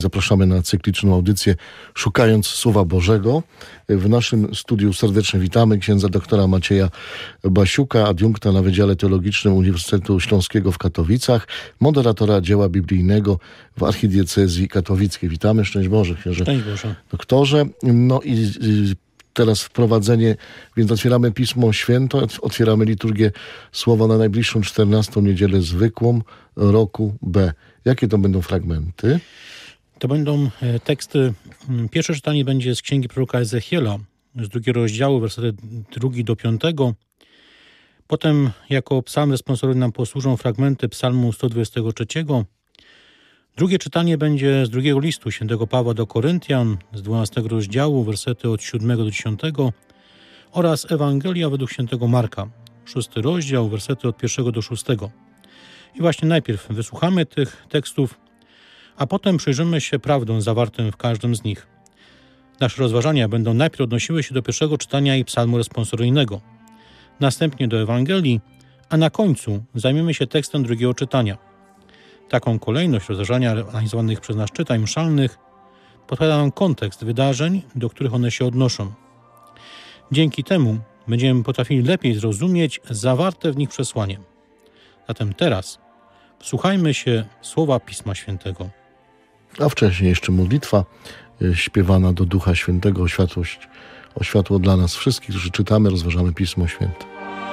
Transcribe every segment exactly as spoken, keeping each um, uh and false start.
Zapraszamy na cykliczną audycję Szukając Słowa Bożego. W naszym studiu serdecznie witamy księdza doktora Macieja Basiuka, adiunkta na Wydziale Teologicznym Uniwersytetu Śląskiego w Katowicach, moderatora dzieła biblijnego w archidiecezji katowickiej. Witamy, szczęść Boże, księże Szczęść Boże. doktorze. No i, i teraz wprowadzenie, więc otwieramy Pismo Święte, otwieramy liturgię Słowa na najbliższą czternastą niedzielę zwykłą roku B. Jakie to będą fragmenty? To będą teksty, pierwsze czytanie będzie z księgi proroka Ezechiela, z drugiego rozdziału, wersety drugi do piątego. Potem jako psalm responsory nam posłużą fragmenty psalmu sto dwudziestego trzeciego. Drugie czytanie będzie z drugiego listu świętego Pawła do Koryntian, z dwunastego rozdziału, wersety od siódmego do dziesiątego oraz Ewangelia według świętego Marka, szósty rozdział, wersety od pierwszego do szóstego. I właśnie najpierw wysłuchamy tych tekstów, a potem przyjrzymy się prawdom zawartym w każdym z nich. Nasze rozważania będą najpierw odnosiły się do pierwszego czytania i psalmu responsoryjnego, następnie do Ewangelii, a na końcu zajmiemy się tekstem drugiego czytania. Taką kolejność rozważania realizowanych przez nas czytań mszalnych podpowiada nam kontekst wydarzeń, do których one się odnoszą. Dzięki temu będziemy potrafili lepiej zrozumieć zawarte w nich przesłanie. Zatem teraz wsłuchajmy się słowa Pisma Świętego. A wcześniej jeszcze modlitwa śpiewana do Ducha Świętego o światłość, o światło dla nas wszystkich, którzy czytamy, rozważamy Pismo Święte.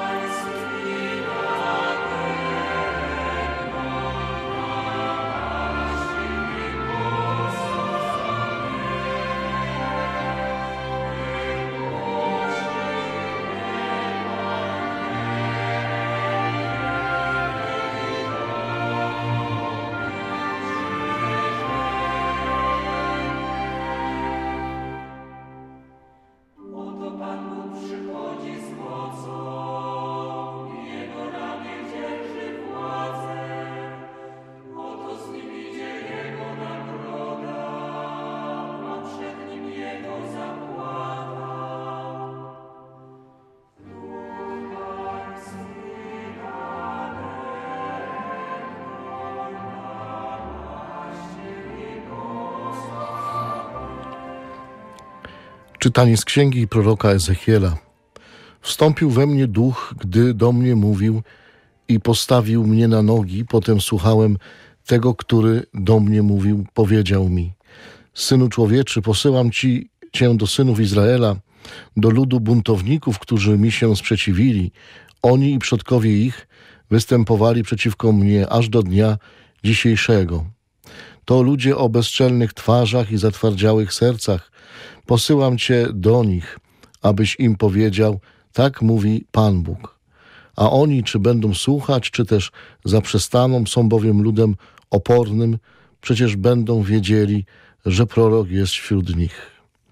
Czytanie z księgi proroka Ezechiela. Wstąpił we mnie duch, gdy do mnie mówił i postawił mnie na nogi. Potem słuchałem tego, który do mnie mówił. Powiedział mi: Synu człowieczy, posyłam ci, cię do synów Izraela, do ludu buntowników, którzy mi się sprzeciwili. Oni i przodkowie ich występowali przeciwko mnie aż do dnia dzisiejszego. To ludzie o bezczelnych twarzach i zatwardziałych sercach. Posyłam cię do nich, abyś im powiedział: tak mówi Pan Bóg. A oni, czy będą słuchać, czy też zaprzestaną, są bowiem ludem opornym, przecież będą wiedzieli, że prorok jest wśród nich.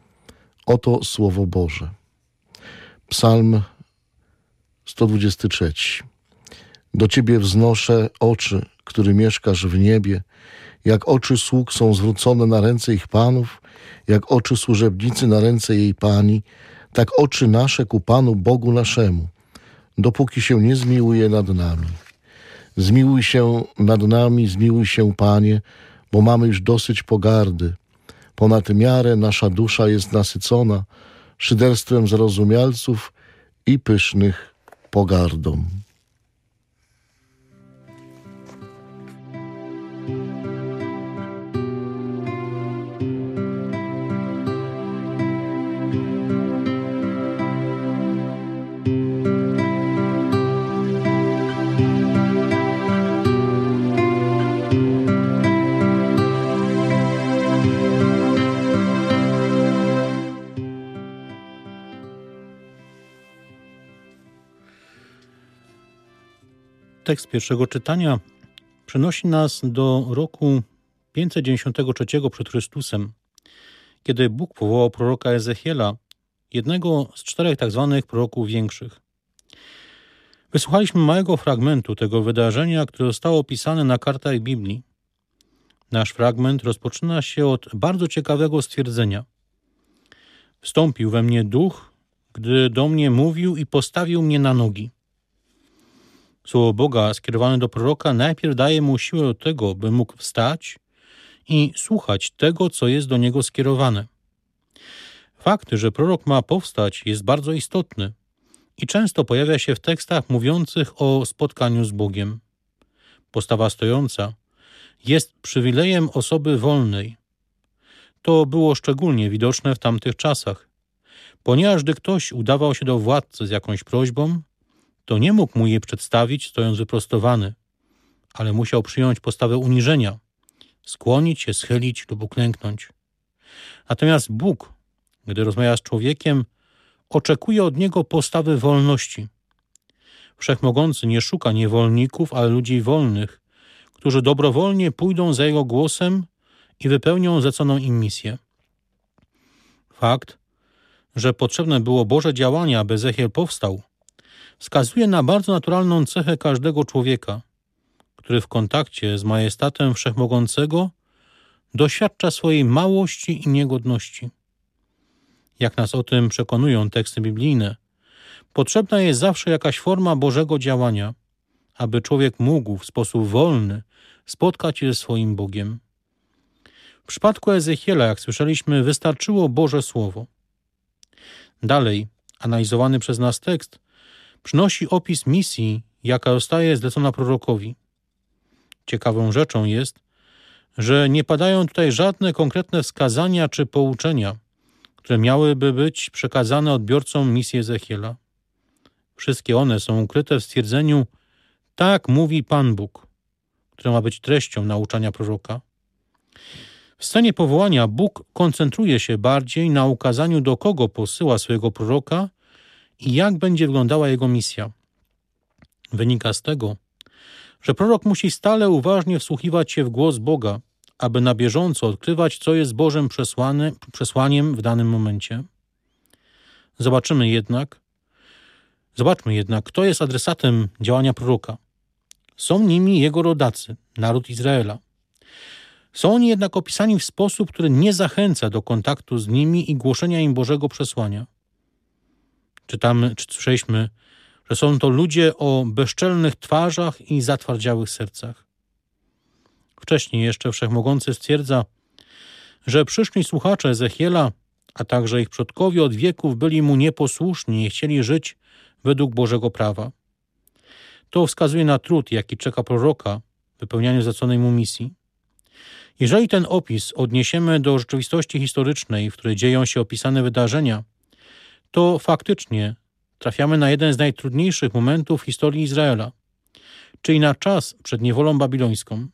Oto Słowo Boże. Psalm sto dwudziesty trzeci. Do Ciebie wznoszę oczy, który mieszkasz w niebie. Jak oczy sług są zwrócone na ręce ich panów, jak oczy służebnicy na ręce jej pani, tak oczy nasze ku Panu Bogu naszemu, dopóki się nie zmiłuje nad nami. Zmiłuj się nad nami, zmiłuj się, Panie, bo mamy już dosyć pogardy. Ponad miarę nasza dusza jest nasycona szyderstwem zarozumialców i pysznych pogardą. Tekst pierwszego czytania przenosi nas do roku pięćset dziewięćdziesiątego trzeciego przed Chrystusem, kiedy Bóg powołał proroka Ezechiela, jednego z czterech tak zwanych proroków większych. Wysłuchaliśmy małego fragmentu tego wydarzenia, które zostało opisane na kartach Biblii. Nasz fragment rozpoczyna się od bardzo ciekawego stwierdzenia. Wstąpił we mnie duch, gdy do mnie mówił i postawił mnie na nogi. Słowo Boga skierowane do proroka najpierw daje mu siłę do tego, by mógł wstać i słuchać tego, co jest do niego skierowane. Fakt, że prorok ma powstać, jest bardzo istotny i często pojawia się w tekstach mówiących o spotkaniu z Bogiem. Postawa stojąca jest przywilejem osoby wolnej. To było szczególnie widoczne w tamtych czasach, ponieważ gdy ktoś udawał się do władcy z jakąś prośbą, to nie mógł mu jej przedstawić stojąc wyprostowany, ale musiał przyjąć postawę uniżenia, skłonić się, schylić lub uklęknąć. Natomiast Bóg, gdy rozmawia z człowiekiem, oczekuje od niego postawy wolności. Wszechmogący nie szuka niewolników, ale ludzi wolnych, którzy dobrowolnie pójdą za Jego głosem i wypełnią zleconą im misję. Fakt, że potrzebne było Boże działanie, aby Ezechiel powstał, wskazuje na bardzo naturalną cechę każdego człowieka, który w kontakcie z majestatem Wszechmogącego doświadcza swojej małości i niegodności. Jak nas o tym przekonują teksty biblijne, potrzebna jest zawsze jakaś forma Bożego działania, aby człowiek mógł w sposób wolny spotkać się ze swoim Bogiem. W przypadku Ezechiela, jak słyszeliśmy, wystarczyło Boże Słowo. Dalej, analizowany przez nas tekst przynosi opis misji, jaka zostaje zlecona prorokowi. Ciekawą rzeczą jest, że nie padają tutaj żadne konkretne wskazania czy pouczenia, które miałyby być przekazane odbiorcom misji Ezechiela. Wszystkie one są ukryte w stwierdzeniu „tak mówi Pan Bóg”, które ma być treścią nauczania proroka. W scenie powołania Bóg koncentruje się bardziej na ukazaniu, do kogo posyła swojego proroka i jak będzie wyglądała jego misja. Wynika z tego, że prorok musi stale uważnie wsłuchiwać się w głos Boga, aby na bieżąco odkrywać, co jest Bożym przesłane, przesłaniem w danym momencie. Zobaczymy jednak, zobaczmy jednak, kto jest adresatem działania proroka. Są nimi jego rodacy, naród Izraela. Są oni jednak opisani w sposób, który nie zachęca do kontaktu z nimi i głoszenia im Bożego przesłania. Czytamy, czy słyszeliśmy, że są to ludzie o bezczelnych twarzach i zatwardziałych sercach. Wcześniej jeszcze Wszechmogący stwierdza, że przyszli słuchacze Ezechiela, a także ich przodkowie od wieków byli mu nieposłuszni i chcieli żyć według Bożego prawa. To wskazuje na trud, jaki czeka proroka w wypełnianiu zleconej mu misji. Jeżeli ten opis odniesiemy do rzeczywistości historycznej, w której dzieją się opisane wydarzenia, to faktycznie trafiamy na jeden z najtrudniejszych momentów w historii Izraela, czyli na czas przed niewolą babilońską.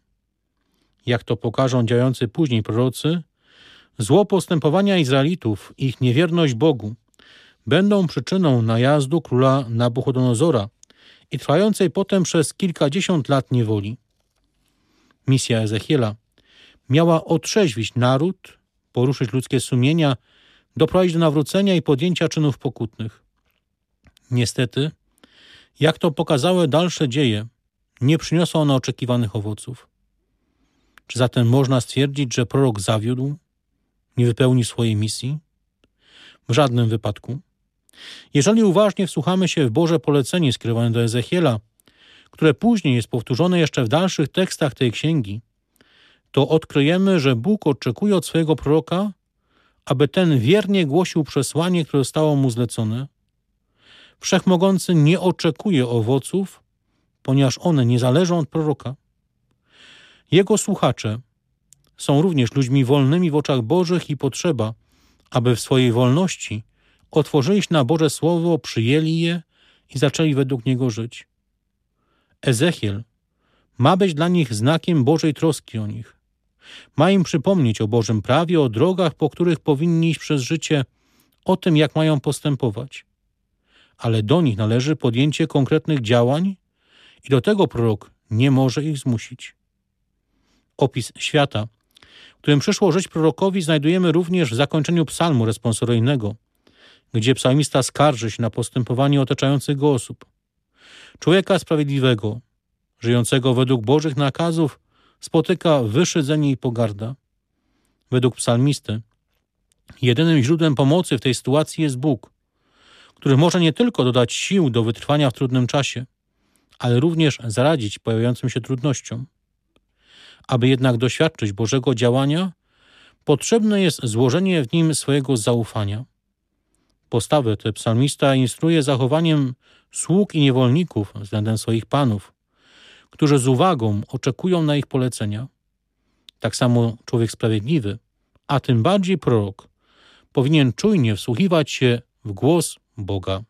Jak to pokażą działający później prorocy, zło postępowania Izraelitów i ich niewierność Bogu będą przyczyną najazdu króla Nabuchodonozora i trwającej potem przez kilkadziesiąt lat niewoli. Misja Ezechiela miała otrzeźwić naród, poruszyć ludzkie sumienia, doprowadzić do nawrócenia i podjęcia czynów pokutnych. Niestety, jak to pokazały dalsze dzieje, nie przyniosła ona oczekiwanych owoców. Czy zatem można stwierdzić, że prorok zawiódł, nie wypełnił swojej misji? W żadnym wypadku. Jeżeli uważnie wsłuchamy się w Boże polecenie skierowane do Ezechiela, które później jest powtórzone jeszcze w dalszych tekstach tej księgi, to odkryjemy, że Bóg oczekuje od swojego proroka, aby ten wiernie głosił przesłanie, które zostało mu zlecone. Wszechmogący nie oczekuje owoców, ponieważ one nie zależą od proroka. Jego słuchacze są również ludźmi wolnymi w oczach Bożych i potrzeba, aby w swojej wolności otworzyli się na Boże Słowo, przyjęli je i zaczęli według niego żyć. Ezechiel ma być dla nich znakiem Bożej troski o nich. Ma im przypomnieć o Bożym prawie, o drogach, po których powinni iść przez życie, o tym, jak mają postępować. Ale do nich należy podjęcie konkretnych działań i do tego prorok nie może ich zmusić. Opis świata, w którym przyszło żyć prorokowi, znajdujemy również w zakończeniu psalmu responsoryjnego, gdzie psalmista skarży się na postępowanie otaczających go osób. Człowieka sprawiedliwego, żyjącego według Bożych nakazów, spotyka wyszydzenie i pogarda. Według psalmisty jedynym źródłem pomocy w tej sytuacji jest Bóg, który może nie tylko dodać sił do wytrwania w trudnym czasie, ale również zaradzić pojawiającym się trudnościom. Aby jednak doświadczyć Bożego działania, potrzebne jest złożenie w nim swojego zaufania. Postawę tę psalmista instruuje zachowaniem sług i niewolników względem swoich panów, którzy z uwagą oczekują na ich polecenia. Tak samo człowiek sprawiedliwy, a tym bardziej prorok, powinien czujnie wsłuchiwać się w głos Boga.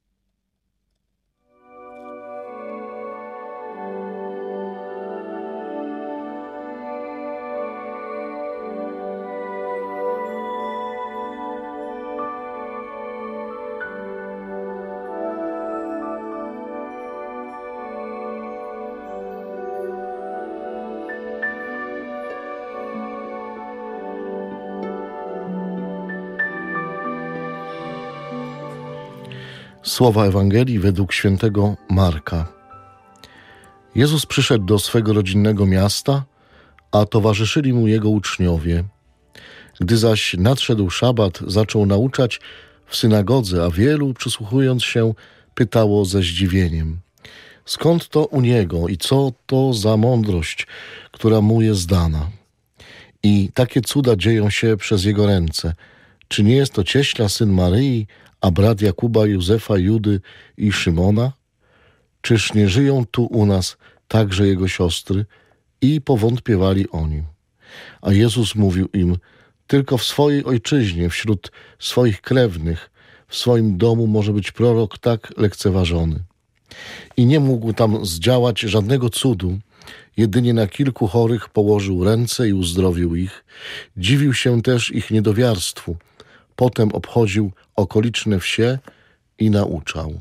Słowa Ewangelii według świętego Marka. Jezus przyszedł do swego rodzinnego miasta, a towarzyszyli mu jego uczniowie. Gdy zaś nadszedł szabat, zaczął nauczać w synagodze, a wielu, przysłuchując się, pytało ze zdziwieniem: skąd to u niego i co to za mądrość, która mu jest dana? I takie cuda dzieją się przez jego ręce. Czy nie jest to cieśla, syn Maryi, a brat Jakuba, Józefa, Judy i Szymona? Czyż nie żyją tu u nas także jego siostry? I powątpiewali o nim. A Jezus mówił im: tylko w swojej ojczyźnie, wśród swoich krewnych, w swoim domu może być prorok tak lekceważony. I nie mógł tam zdziałać żadnego cudu, jedynie na kilku chorych położył ręce i uzdrowił ich. Dziwił się też ich niedowiarstwu. Potem obchodził okoliczne wsie i nauczał.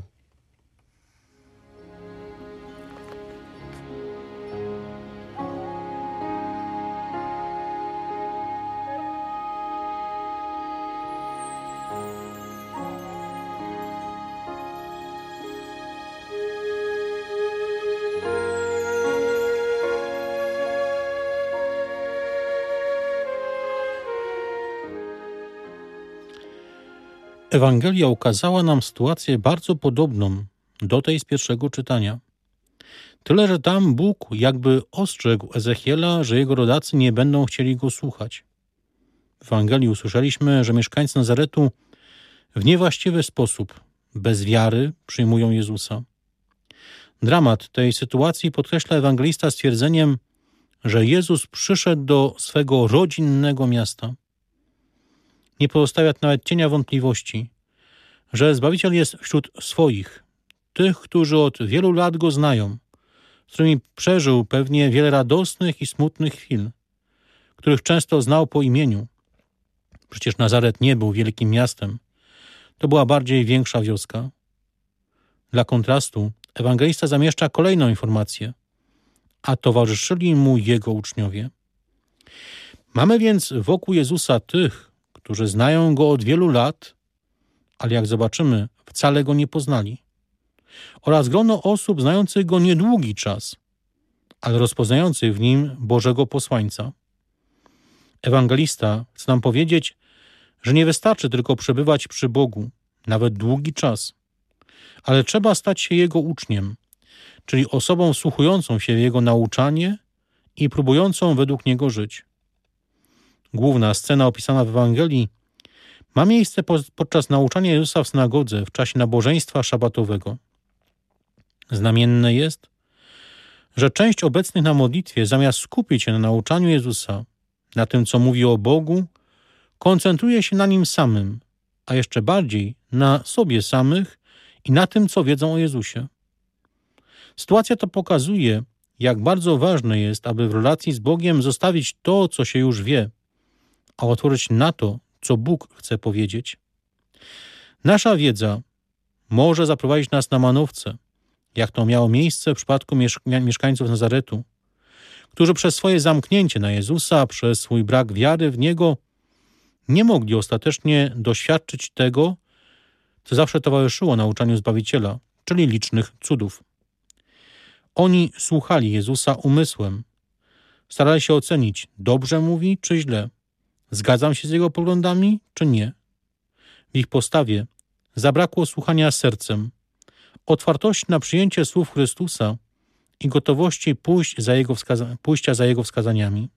Ewangelia ukazała nam sytuację bardzo podobną do tej z pierwszego czytania. Tyle, że tam Bóg jakby ostrzegł Ezechiela, że jego rodacy nie będą chcieli go słuchać. W Ewangelii usłyszeliśmy, że mieszkańcy Nazaretu w niewłaściwy sposób, bez wiary, przyjmują Jezusa. Dramat tej sytuacji podkreśla ewangelista stwierdzeniem, że Jezus przyszedł do swego rodzinnego miasta. Nie pozostawia nawet cienia wątpliwości, że Zbawiciel jest wśród swoich, tych, którzy od wielu lat Go znają, z którymi przeżył pewnie wiele radosnych i smutnych chwil, których często znał po imieniu. Przecież Nazaret nie był wielkim miastem, to była bardziej większa wioska. Dla kontrastu ewangelista zamieszcza kolejną informację, a towarzyszyli mu Jego uczniowie. Mamy więc wokół Jezusa tych, którzy znają Go od wielu lat, ale jak zobaczymy, wcale Go nie poznali. Oraz grono osób znających Go niedługi czas, ale rozpoznających w Nim Bożego posłańca. Ewangelista chce nam powiedzieć, że nie wystarczy tylko przebywać przy Bogu, nawet długi czas, ale trzeba stać się Jego uczniem, czyli osobą wsłuchującą się w Jego nauczanie i próbującą według Niego żyć. Główna scena opisana w Ewangelii ma miejsce podczas nauczania Jezusa w synagodze w czasie nabożeństwa szabatowego. Znamienne jest, że część obecnych na modlitwie, zamiast skupić się na nauczaniu Jezusa, na tym, co mówi o Bogu, koncentruje się na Nim samym, a jeszcze bardziej na sobie samych i na tym, co wiedzą o Jezusie. Sytuacja ta pokazuje, jak bardzo ważne jest, aby w relacji z Bogiem zostawić to, co się już wie, a otworzyć na to, co Bóg chce powiedzieć. Nasza wiedza może zaprowadzić nas na manowce, jak to miało miejsce w przypadku mieszk- mieszkańców Nazaretu, którzy przez swoje zamknięcie na Jezusa, przez swój brak wiary w Niego, nie mogli ostatecznie doświadczyć tego, co zawsze towarzyszyło nauczaniu Zbawiciela, czyli licznych cudów. Oni słuchali Jezusa umysłem, starali się ocenić, dobrze mówi czy źle, zgadzam się z Jego poglądami czy nie. W ich postawie zabrakło słuchania sercem, otwartości na przyjęcie słów Chrystusa i gotowości pójść za jego wskaza- pójścia za Jego wskazaniami.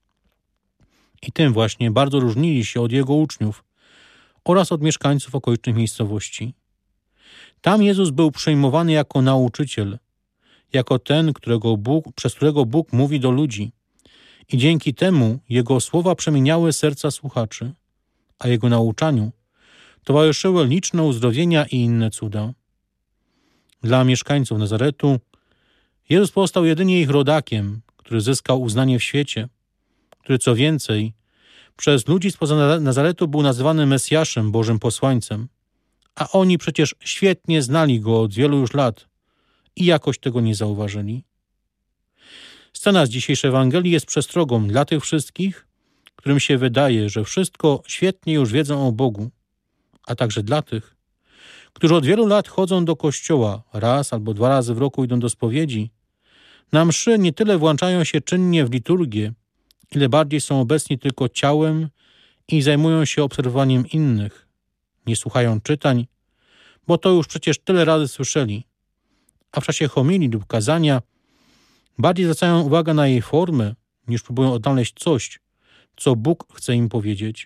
I tym właśnie bardzo różnili się od Jego uczniów oraz od mieszkańców okolicznych miejscowości. Tam Jezus był przyjmowany jako nauczyciel, jako ten, którego Bóg, przez którego Bóg mówi do ludzi. I dzięki temu Jego słowa przemieniały serca słuchaczy, a Jego nauczaniu towarzyszyły liczne uzdrowienia i inne cuda. Dla mieszkańców Nazaretu Jezus pozostał jedynie ich rodakiem, który zyskał uznanie w świecie, który co więcej, przez ludzi spoza Nazaretu był nazywany Mesjaszem, Bożym posłańcem, a oni przecież świetnie znali Go od wielu już lat i jakoś tego nie zauważyli. Scena z dzisiejszej Ewangelii jest przestrogą dla tych wszystkich, którym się wydaje, że wszystko świetnie już wiedzą o Bogu, a także dla tych, którzy od wielu lat chodzą do kościoła, raz albo dwa razy w roku idą do spowiedzi, na mszy nie tyle włączają się czynnie w liturgię, ile bardziej są obecni tylko ciałem i zajmują się obserwowaniem innych. Nie słuchają czytań, bo to już przecież tyle razy słyszeli, a w czasie homilii lub kazania bardziej zwracają uwagę na jej formę, niż próbują odnaleźć coś, co Bóg chce im powiedzieć.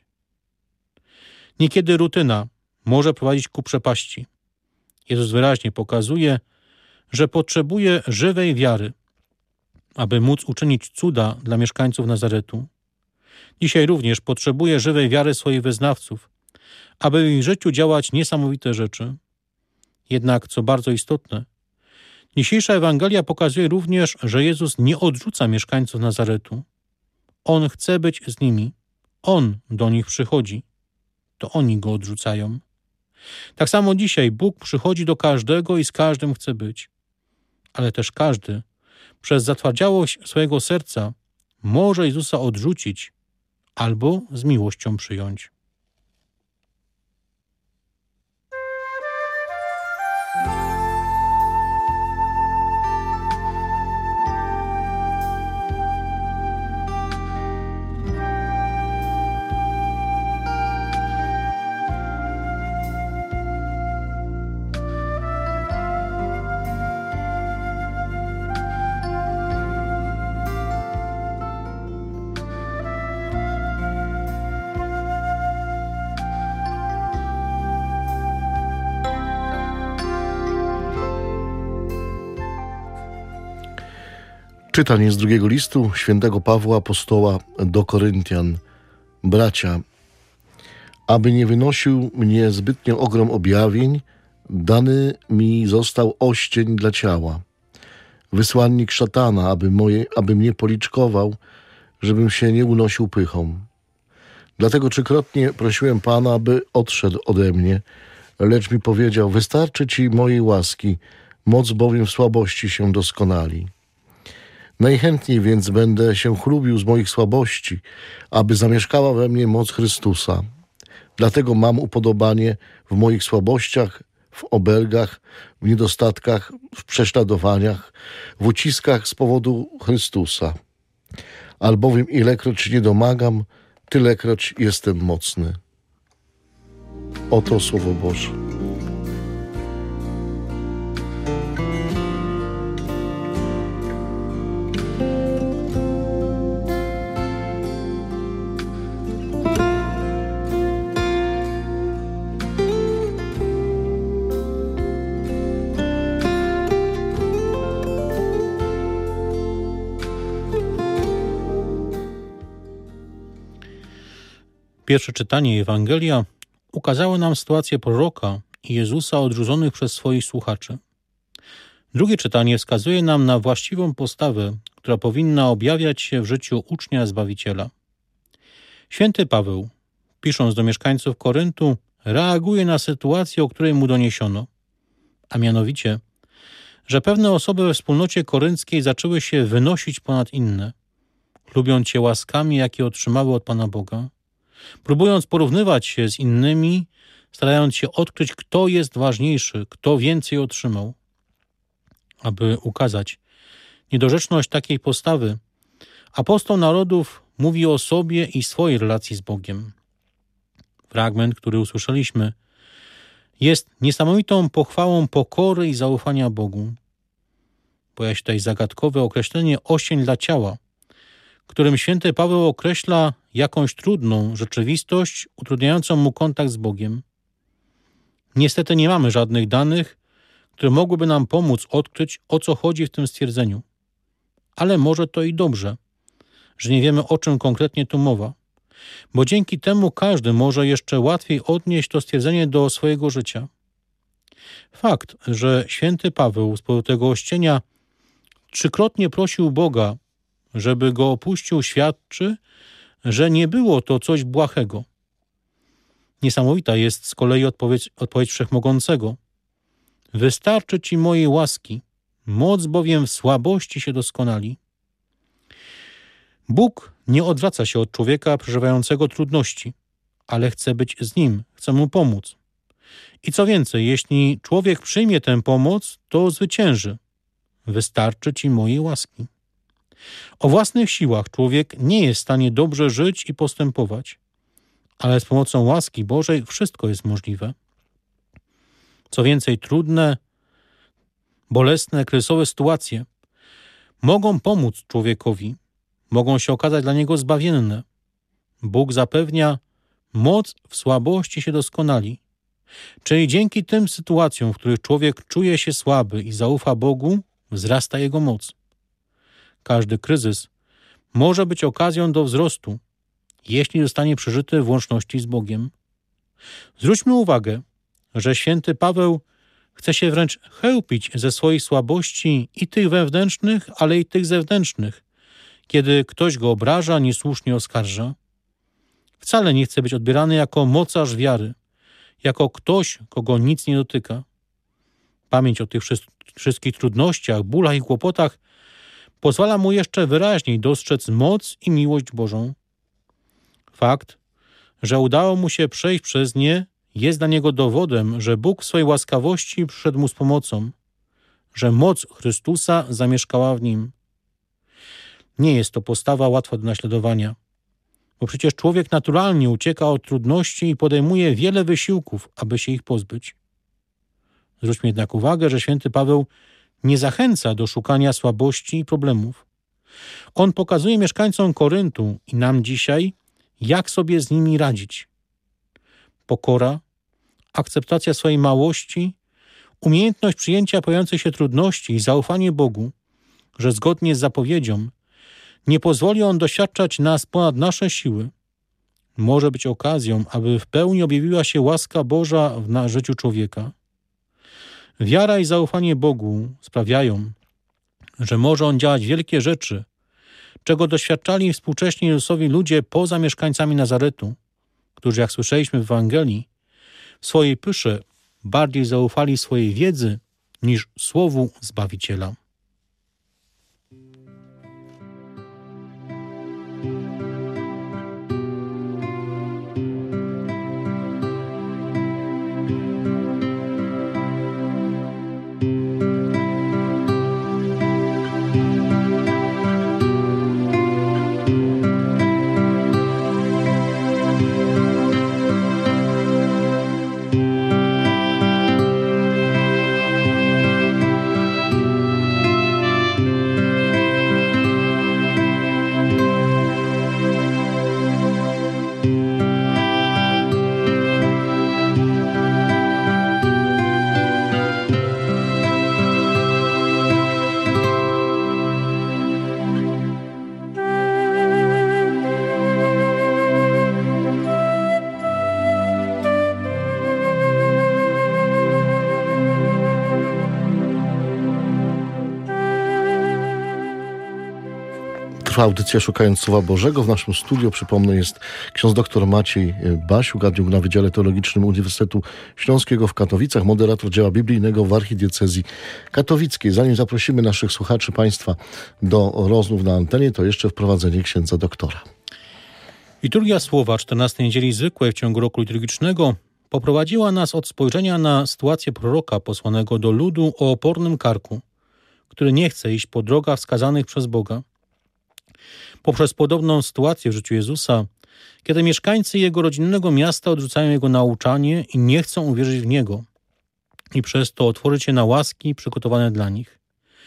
Niekiedy rutyna może prowadzić ku przepaści. Jezus wyraźnie pokazuje, że potrzebuje żywej wiary, aby móc uczynić cuda dla mieszkańców Nazaretu. Dzisiaj również potrzebuje żywej wiary swoich wyznawców, aby w ich życiu działać niesamowite rzeczy. Jednak, co bardzo istotne, dzisiejsza Ewangelia pokazuje również, że Jezus nie odrzuca mieszkańców Nazaretu. On chce być z nimi. On do nich przychodzi. To oni Go odrzucają. Tak samo dzisiaj Bóg przychodzi do każdego i z każdym chce być. Ale też każdy przez zatwardziałość swojego serca może Jezusa odrzucić albo z miłością przyjąć. Czytanie z drugiego listu świętego Pawła Apostoła do Koryntian. Bracia, aby nie wynosił mnie zbytnio ogrom objawień, dany mi został oścień dla ciała. Wysłannik szatana, aby, moje, aby mnie policzkował, żebym się nie unosił pychą. Dlatego trzykrotnie prosiłem Pana, aby odszedł ode mnie, lecz mi powiedział, wystarczy Ci mojej łaski, moc bowiem w słabości się doskonali. Najchętniej więc będę się chlubił z moich słabości, aby zamieszkała we mnie moc Chrystusa. Dlatego mam upodobanie w moich słabościach, w obelgach, w niedostatkach, w prześladowaniach, w uciskach z powodu Chrystusa. Albowiem ilekroć nie domagam, tylekroć jestem mocny. Oto Słowo Boże. Pierwsze czytanie Ewangelia ukazało nam sytuację proroka i Jezusa odrzuconych przez swoich słuchaczy. Drugie czytanie wskazuje nam na właściwą postawę, która powinna objawiać się w życiu ucznia Zbawiciela. Święty Paweł, pisząc do mieszkańców Koryntu, reaguje na sytuację, o której mu doniesiono, a mianowicie, że pewne osoby we wspólnocie korynckiej zaczęły się wynosić ponad inne, chlubiąc się łaskami, jakie otrzymały od Pana Boga, próbując porównywać się z innymi, starając się odkryć, kto jest ważniejszy, kto więcej otrzymał. Aby ukazać niedorzeczność takiej postawy, apostoł narodów mówi o sobie i swojej relacji z Bogiem. Fragment, który usłyszeliśmy, jest niesamowitą pochwałą pokory i zaufania Bogu. pojawia się tutaj zagadkowe określenie oścień dla ciała, którym święty Paweł określa jakąś trudną rzeczywistość utrudniającą mu kontakt z Bogiem. Niestety nie mamy żadnych danych, które mogłyby nam pomóc odkryć, o co chodzi w tym stwierdzeniu. Ale może to i dobrze, że nie wiemy, o czym konkretnie tu mowa, bo dzięki temu każdy może jeszcze łatwiej odnieść to stwierdzenie do swojego życia. Fakt, że święty Paweł z powodu tego ościenia trzykrotnie prosił Boga, żeby go opuścił, świadczy, że nie było to coś błahego. Niesamowita jest z kolei odpowiedź, odpowiedź Wszechmogącego. Wystarczy ci mojej łaski, moc bowiem w słabości się doskonali. Bóg nie odwraca się od człowieka przeżywającego trudności, ale chce być z nim, chce mu pomóc. I co więcej, jeśli człowiek przyjmie tę pomoc, to zwycięży. Wystarczy ci mojej łaski. O własnych siłach człowiek nie jest w stanie dobrze żyć i postępować, ale z pomocą łaski Bożej wszystko jest możliwe. Co więcej, trudne, bolesne, kryzysowe sytuacje mogą pomóc człowiekowi, mogą się okazać dla niego zbawienne. Bóg zapewnia, moc w słabości się doskonali. Czyli dzięki tym sytuacjom, w których człowiek czuje się słaby i zaufa Bogu, wzrasta jego moc. Każdy kryzys może być okazją do wzrostu, jeśli zostanie przeżyty w łączności z Bogiem. Zwróćmy uwagę, że święty Paweł chce się wręcz chełpić ze swoich słabości i tych wewnętrznych, ale i tych zewnętrznych, kiedy ktoś go obraża, niesłusznie oskarża. Wcale nie chce być odbierany jako mocarz wiary, jako ktoś, kogo nic nie dotyka. Pamięć o tych wszystkich trudnościach, bólach i kłopotach pozwala mu jeszcze wyraźniej dostrzec moc i miłość Bożą. Fakt, że udało mu się przejść przez nie, jest dla niego dowodem, że Bóg w swojej łaskawości przyszedł mu z pomocą, że moc Chrystusa zamieszkała w nim. Nie jest to postawa łatwa do naśladowania, bo przecież człowiek naturalnie ucieka od trudności i podejmuje wiele wysiłków, aby się ich pozbyć. Zwróćmy jednak uwagę, że święty Paweł nie zachęca do szukania słabości i problemów. On pokazuje mieszkańcom Koryntu i nam dzisiaj, jak sobie z nimi radzić. Pokora, akceptacja swojej małości, umiejętność przyjęcia pojawiających się trudności i zaufanie Bogu, że zgodnie z zapowiedzią nie pozwoli On doświadczać nas ponad nasze siły, może być okazją, aby w pełni objawiła się łaska Boża w na życiu człowieka. Wiara i zaufanie Bogu sprawiają, że może On działać wielkie rzeczy, czego doświadczali współcześni Jezusowi ludzie poza mieszkańcami Nazaretu, którzy, jak słyszeliśmy w Ewangelii, w swojej pysze bardziej zaufali swojej wiedzy niż słowu Zbawiciela. Trwa audycja Szukając Słowa Bożego. W naszym studiu, przypomnę, jest ksiądz doktor Maciej Basiuk, adiunkt na Wydziale Teologicznym Uniwersytetu Śląskiego w Katowicach, moderator dzieła biblijnego w archidiecezji katowickiej. Zanim zaprosimy naszych słuchaczy, Państwa do rozmów na antenie, to jeszcze wprowadzenie księdza doktora. Liturgia Słowa czternastej niedzieli zwykłej w ciągu roku liturgicznego poprowadziła nas od spojrzenia na sytuację proroka posłanego do ludu o opornym karku, który nie chce iść po drogach wskazanych przez Boga. Poprzez podobną sytuację w życiu Jezusa, kiedy mieszkańcy jego rodzinnego miasta odrzucają jego nauczanie i nie chcą uwierzyć w niego i przez to otworzyć się na łaski przygotowane dla nich.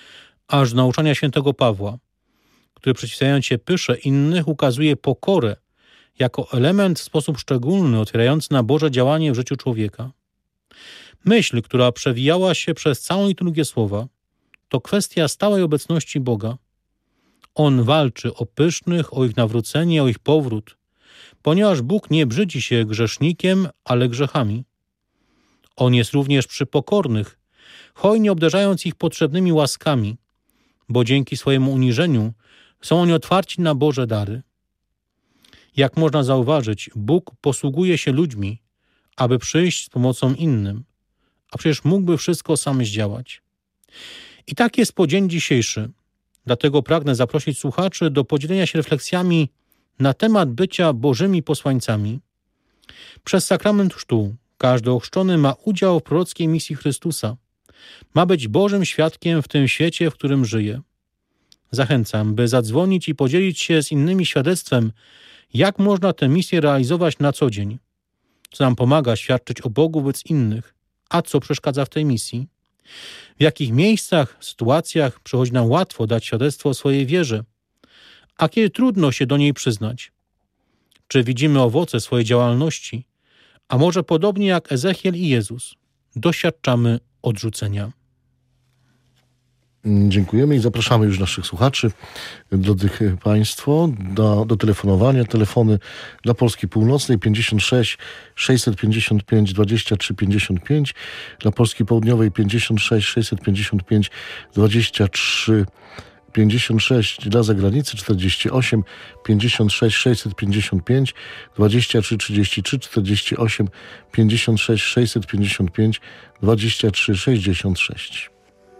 aż do nauczania świętego Pawła, który przeciwstawiając się pysze innych ukazuje pokorę jako element w sposób szczególny otwierający na Boże działanie w życiu człowieka. Myśl, która przewijała się przez całą liturgię słowa, to kwestia stałej obecności Boga. On walczy o pysznych, o ich nawrócenie, o ich powrót, ponieważ Bóg nie brzydzi się grzesznikiem, ale grzechami. On jest również przy pokornych, hojnie obdarzając ich potrzebnymi łaskami, bo dzięki swojemu uniżeniu są oni otwarci na Boże dary. Jak można zauważyć, Bóg posługuje się ludźmi, aby przyjść z pomocą innym, a przecież mógłby wszystko sam zdziałać. I tak jest po dzień dzisiejszy. Dlatego pragnę zaprosić słuchaczy do podzielenia się refleksjami na temat bycia Bożymi posłańcami. Przez sakrament chrztu każdy ochrzczony ma udział w prorockiej misji Chrystusa. Ma być Bożym świadkiem w tym świecie, w którym żyje. Zachęcam, by zadzwonić i podzielić się z innymi świadectwem, jak można tę misję realizować na co dzień. Co nam pomaga świadczyć o Bogu wobec innych, a co przeszkadza w tej misji. W jakich miejscach, sytuacjach przychodzi nam łatwo dać świadectwo o swojej wierze, a kiedy trudno się do niej przyznać. Czy widzimy owoce swojej działalności, a może podobnie jak Ezechiel i Jezus, doświadczamy odrzucenia. Dziękujemy i zapraszamy już naszych słuchaczy, drodzy Państwo, do, do telefonowania. Telefony dla Polski Północnej pięćdziesiąt sześć sześćset pięćdziesiąt pięć dwadzieścia trzy pięćdziesiąt pięć, dla Polski Południowej pięćdziesiąt sześć sześćset pięćdziesiąt pięć dwadzieścia trzy pięćdziesiąt sześć, dla zagranicy czterdzieści osiem pięćdziesiąt sześć sześćset pięćdziesiąt pięć dwadzieścia trzy trzydzieści trzy, czterdzieści osiem pięćdziesiąt sześć sześćset pięćdziesiąt pięć dwadzieścia trzy sześćdziesiąt sześć.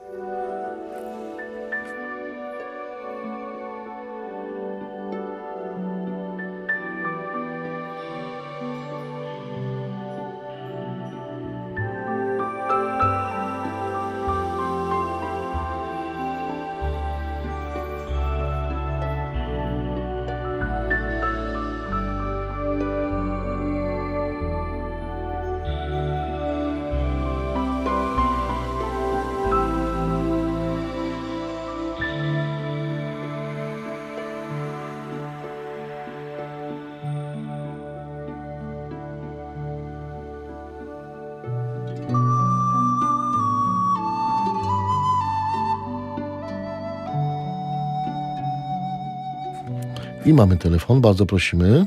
I mamy telefon, bardzo prosimy.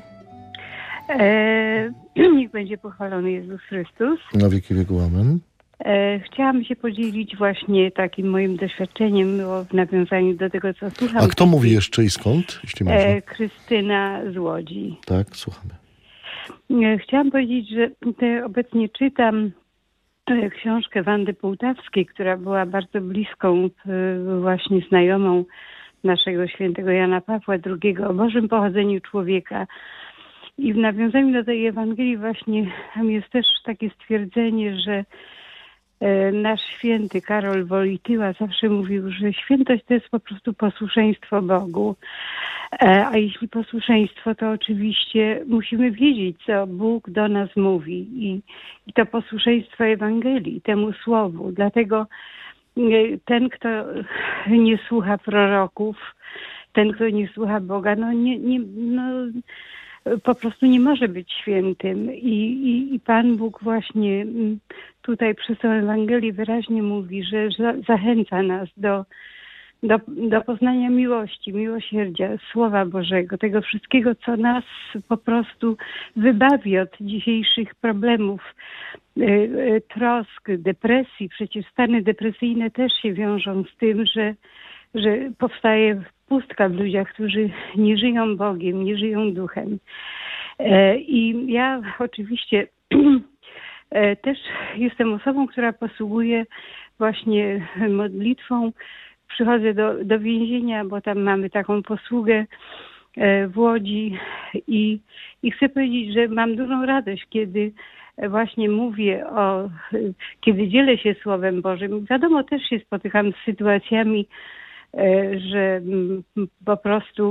E, niech będzie pochwalony Jezus Chrystus. Na wieki wieku, amen. E, chciałam się podzielić właśnie takim moim doświadczeniem w nawiązaniu do tego, co słucham. A kto mówi jeszcze i skąd, jeśli można? E, Krystyna z Łodzi. Tak, słuchamy. E, chciałam powiedzieć, że te, obecnie czytam e, książkę Wandy Połtawskiej, która była bardzo bliską, e, właśnie znajomą naszego świętego Jana Pawła drugiego, o Bożym pochodzeniu człowieka. I w nawiązaniu do tej Ewangelii właśnie tam jest też takie stwierdzenie, że e, nasz święty Karol Wojtyła zawsze mówił, że świętość to jest po prostu posłuszeństwo Bogu. E, a jeśli posłuszeństwo, to oczywiście musimy wiedzieć, co Bóg do nas mówi. I, i to posłuszeństwo Ewangelii, temu słowu. Dlatego ten, kto nie słucha proroków, ten, kto nie słucha Boga, no, nie, nie, no po prostu nie może być świętym. I, i, i Pan Bóg właśnie tutaj przez tę Ewangelię wyraźnie mówi, że zachęca nas do, do, do poznania miłości, miłosierdzia, Słowa Bożego, tego wszystkiego, co nas po prostu wybawi od dzisiejszych problemów, trosk, depresji. Przecież stany depresyjne też się wiążą z tym, że, że powstaje pustka w ludziach, którzy nie żyją Bogiem, nie żyją duchem. I ja oczywiście też jestem osobą, która posługuje właśnie modlitwą. Przychodzę do, do więzienia, bo tam mamy taką posługę w Łodzi i, i chcę powiedzieć, że mam dużą radość, kiedy właśnie mówię o, kiedy dzielę się Słowem Bożym. Wiadomo, też się spotykam z sytuacjami, że po prostu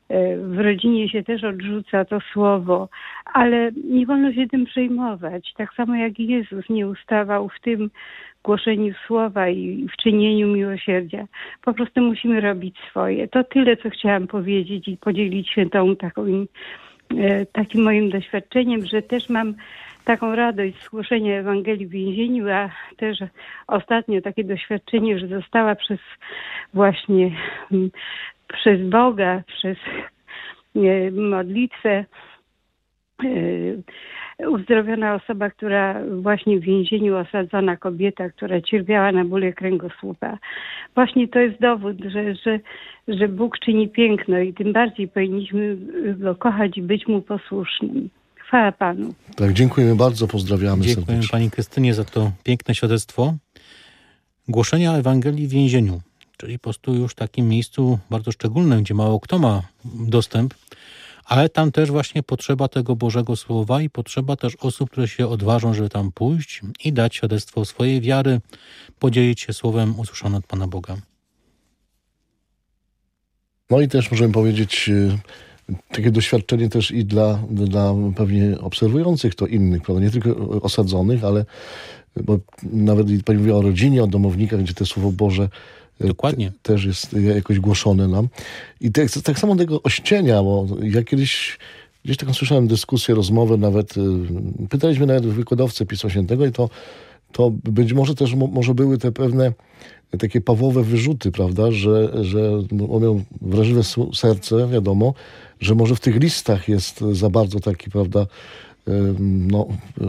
w rodzinie się też odrzuca to słowo, ale nie wolno się tym przejmować. Tak samo jak Jezus nie ustawał w tym głoszeniu słowa i w czynieniu miłosierdzia. Po prostu musimy robić swoje. To tyle, co chciałam powiedzieć i podzielić się tą taką, takim moim doświadczeniem, że też mam taką radość z głoszenia Ewangelii w więzieniu, a też ostatnio takie doświadczenie, że została przez właśnie przez Boga, przez modlitwę uzdrowiona osoba, która właśnie w więzieniu, osadzona kobieta, która cierpiała na bóle kręgosłupa. Właśnie to jest dowód, że, że, że Bóg czyni piękno i tym bardziej powinniśmy Go kochać i być Mu posłusznym. Chwała Panu. Tak, dziękujemy bardzo, pozdrawiamy Dziękujemy serdecznie. Pani Krystynie za to piękne świadectwo. Głoszenia Ewangelii w więzieniu, czyli po prostu już w takim miejscu bardzo szczególnym, gdzie mało kto ma dostęp, ale tam też właśnie potrzeba tego Bożego Słowa i potrzeba też osób, które się odważą, żeby tam pójść i dać świadectwo swojej wiary, podzielić się słowem usłyszanym od Pana Boga. No i też możemy powiedzieć, takie doświadczenie też i dla, dla pewnie obserwujących to innych, prawda? Nie tylko osadzonych, ale bo nawet Pani mówiła o rodzinie, o domownikach, gdzie to Słowo Boże Dokładnie. Te, też jest jakoś głoszone nam. I te, tak samo tego ościenia, bo ja kiedyś gdzieś taką słyszałem dyskusję, rozmowę, nawet pytaliśmy nawet wykładowcę Pisma Świętego i to, to być może też może były te pewne takie Pawłowe wyrzuty, prawda, że, że on miał wrażliwe serce, wiadomo, że może w tych listach jest za bardzo taki, prawda, no,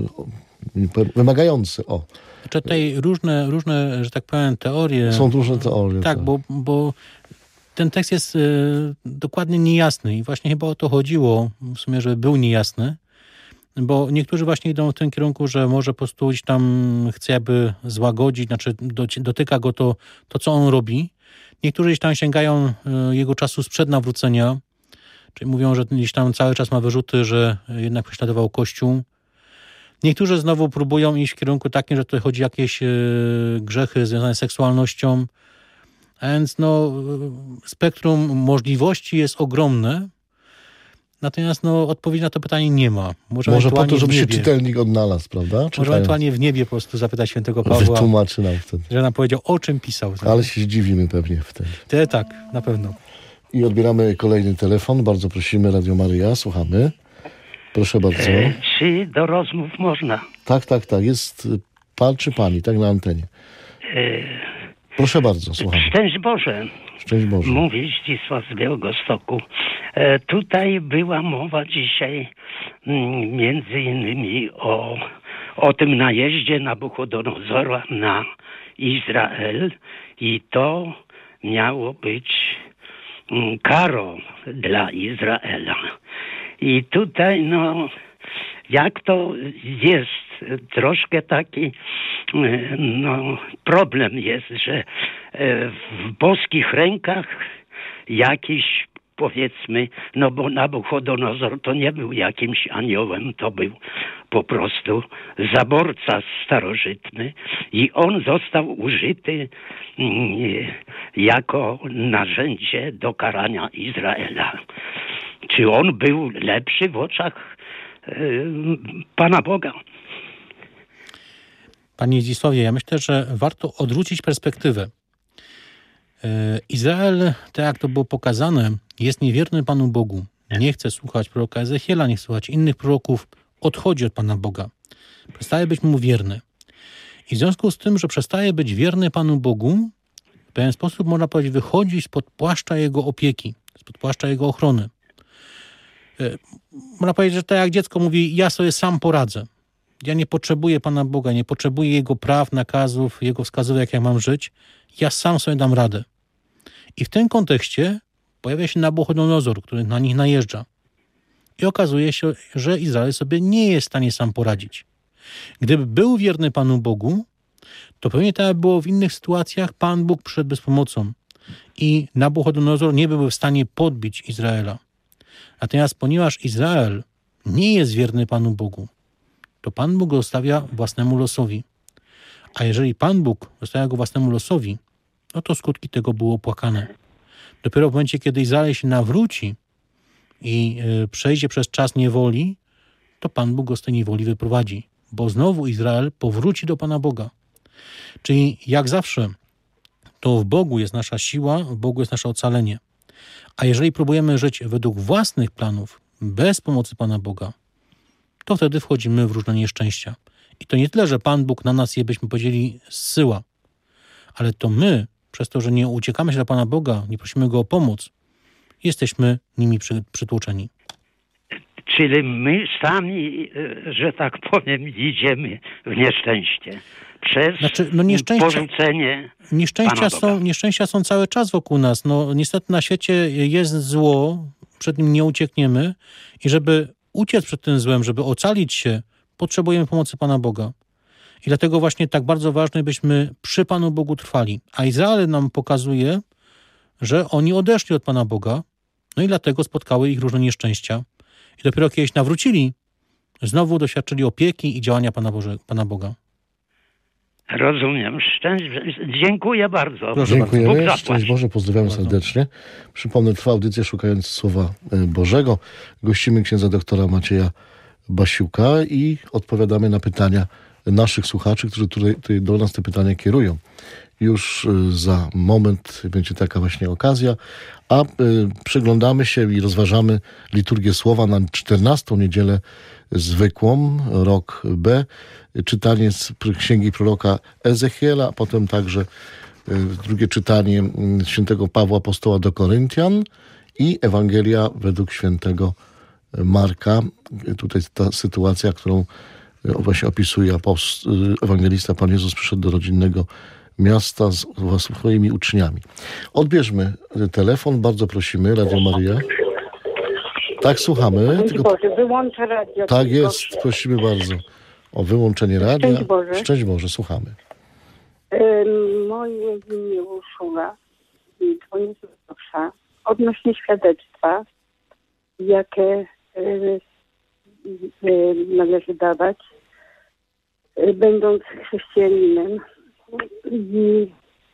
wymagający. O. Znaczy tutaj różne, różne, że tak powiem, teorie. Są różne teorie. Tak, tak. Bo, bo ten tekst jest y, dokładnie niejasny i właśnie chyba o to chodziło, w sumie, że był niejasny, bo niektórzy właśnie idą w tym kierunku, że może po prostu gdzieś tam chce jakby złagodzić, znaczy do, dotyka go to, to, co on robi. Niektórzy gdzieś tam sięgają y, jego czasu sprzed nawrócenia, czyli mówią, że gdzieś tam cały czas ma wyrzuty, że jednak prześladował Kościół. Niektórzy znowu próbują iść w kierunku takim, że tutaj chodzi o jakieś y, grzechy związane z seksualnością. A więc no, spektrum możliwości jest ogromne, natomiast no, odpowiedzi na to pytanie nie ma. Może, Może po to, żeby w się niebie, czytelnik odnalazł, prawda? Może Czytając. ewentualnie w niebie po prostu zapytać świętego Pawła, Wytłumaczy nam wtedy. że nam powiedział, o czym pisał. Ale się zdziwimy pewnie wtedy. Te, tak, na pewno. I odbieramy kolejny telefon. Bardzo prosimy, Radio Maryja, słuchamy. Proszę bardzo. E, czy do rozmów można? Tak, tak, tak. Jest pan czy pani, tak na antenie. E, Proszę bardzo, słuchamy. Szczęść Boże. Szczęść Boże. Mówi Zdzisław z Białegostoku. E, tutaj była mowa dzisiaj m, między innymi o, o tym najeździe Nabuchodonozora na Izrael i to miało być m, karą dla Izraela. I tutaj no jak to jest troszkę taki no, problem jest, że w boskich rękach jakiś powiedzmy, no bo Nabuchodonozor to nie był jakimś aniołem, to był po prostu zaborca starożytny i on został użyty jako narzędzie do karania Izraela. Czy on był lepszy w oczach Pana Boga? Panie Zdzisławie, ja myślę, że warto odwrócić perspektywę. Izrael, tak jak to było pokazane, jest niewierny Panu Bogu. Nie chce słuchać proroka Ezechiela, nie chce słuchać innych proroków, odchodzi od Pana Boga. Przestaje być Mu wierny. I w związku z tym, że przestaje być wierny Panu Bogu, w pewien sposób, można powiedzieć, wychodzi spod płaszcza Jego opieki, spod płaszcza Jego ochrony. Można powiedzieć, że tak jak dziecko mówi, ja sobie sam poradzę. Ja nie potrzebuję Pana Boga, nie potrzebuję Jego praw, nakazów, Jego wskazówek, jak mam żyć. Ja sam sobie dam radę. I w tym kontekście pojawia się Nabuchodonozor, który na nich najeżdża. I okazuje się, że Izrael sobie nie jest w stanie sam poradzić. Gdyby był wierny Panu Bogu, to pewnie tak jak było w innych sytuacjach, Pan Bóg przyszedłby z pomocą. I Nabuchodonozor nie byłby w stanie podbić Izraela. Natomiast ponieważ Izrael nie jest wierny Panu Bogu, to Pan Bóg go zostawia własnemu losowi. A jeżeli Pan Bóg zostawia go własnemu losowi, no to skutki tego były opłakane. Dopiero w momencie, kiedy Izrael się nawróci, i przejdzie przez czas niewoli, to Pan Bóg go z tej niewoli wyprowadzi, bo znowu Izrael powróci do Pana Boga. Czyli jak zawsze, to w Bogu jest nasza siła, w Bogu jest nasze ocalenie. A jeżeli próbujemy żyć według własnych planów, bez pomocy Pana Boga, to wtedy wchodzimy w różne nieszczęścia. I to nie tyle, że Pan Bóg na nas je, byśmy powiedzieli, zsyła, ale to my, przez to, że nie uciekamy się do Pana Boga, nie prosimy Go o pomoc, jesteśmy nimi przy, przytłoczeni. Czyli my sami, że tak powiem, idziemy w nieszczęście. Przez znaczy, no nieszczęścia, porzucenie nieszczęścia Pana są, nieszczęścia są cały czas wokół nas. No, niestety na świecie jest zło, przed nim nie uciekniemy i żeby uciec przed tym złem, żeby ocalić się, potrzebujemy pomocy Pana Boga. I dlatego właśnie tak bardzo ważne, byśmy przy Panu Bogu trwali. A Izrael nam pokazuje, że oni odeszli od Pana Boga, no i dlatego spotkały ich różne nieszczęścia. I dopiero kiedyś nawrócili, znowu doświadczyli opieki i działania Pana, Boże, Pana Boga. Rozumiem. Szczęść... Dziękuję bardzo. Proszę Dziękujemy. Bóg Szczęść Boże, pozdrawiam bardzo serdecznie. Przypomnę, trwa audycja Szukając Słowa Bożego. Gościmy księdza doktora Macieja Basiuka i odpowiadamy na pytania naszych słuchaczy, którzy tutaj, tutaj do nas te pytania kierują. Już za moment będzie taka właśnie okazja, a y, przyglądamy się i rozważamy liturgię słowa na czternastą niedzielę zwykłą, rok B, czytanie z księgi proroka Ezechiela, a potem także y, drugie czytanie świętego Pawła Apostoła do Koryntian i Ewangelia według świętego Marka. Tutaj ta sytuacja, którą właśnie opisuje apost- ewangelista. Pan Jezus przyszedł do rodzinnego miasta z swoimi uczniami. Odbierzmy telefon, bardzo prosimy, Radio Maryja. Tak, słuchamy. Szczęść Tylko... Boże, wyłączę radio. Tak jest, prosimy bardzo o wyłączenie radia. Szczęść Boże. Szczęść Boże, słuchamy. Ym, moje imię Urszula i dzwonię z Wrocławia odnośnie świadectwa, jakie y, y, należy dawać, y, będąc chrześcijaninem. I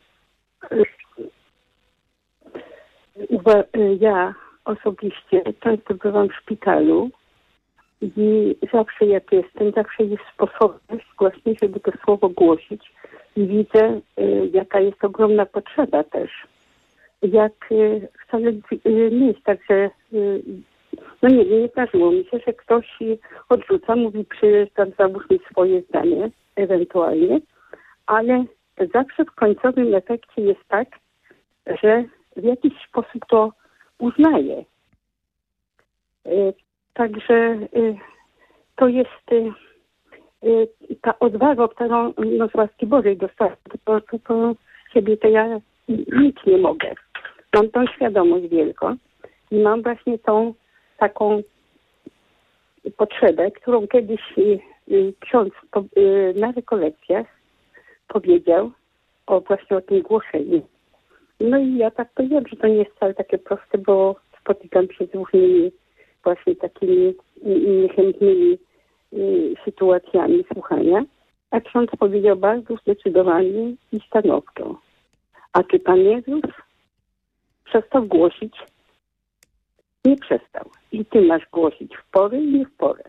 y, ja osobiście często bywam w szpitalu i zawsze jak jestem, zawsze jest sposobność właśnie, żeby to słowo głosić i widzę, y, jaka jest ogromna potrzeba też. Jak y, wcale y, nie jest tak, że y, no nie wiem, nie zdarzyło mi się, że ktoś odrzuca, mówi, przyjeżdżam, załóżmy swoje zdanie ewentualnie, ale zawsze w końcowym efekcie jest tak, że w jakiś sposób to uznaje. Y, także y, to jest y, y, ta odwaga, którą no, z łaski Bożej dostałem, to, to, to siebie to ja nic nie mogę. Mam tą świadomość wielką i mam właśnie tą taką potrzebę, którą kiedyś y, y, ksiądz po, y, na rekolekcjach powiedział o właśnie o tym głoszeniu. No i ja tak to wiem, że to nie jest wcale takie proste, bo spotykam się z różnymi właśnie takimi niechętnymi y, sytuacjami słuchania. A ksiądz powiedział bardzo zdecydowanie i stanowczo. A czy Pan Jezus przestał głosić? Nie przestał. I Ty masz głosić w porę i nie w porę.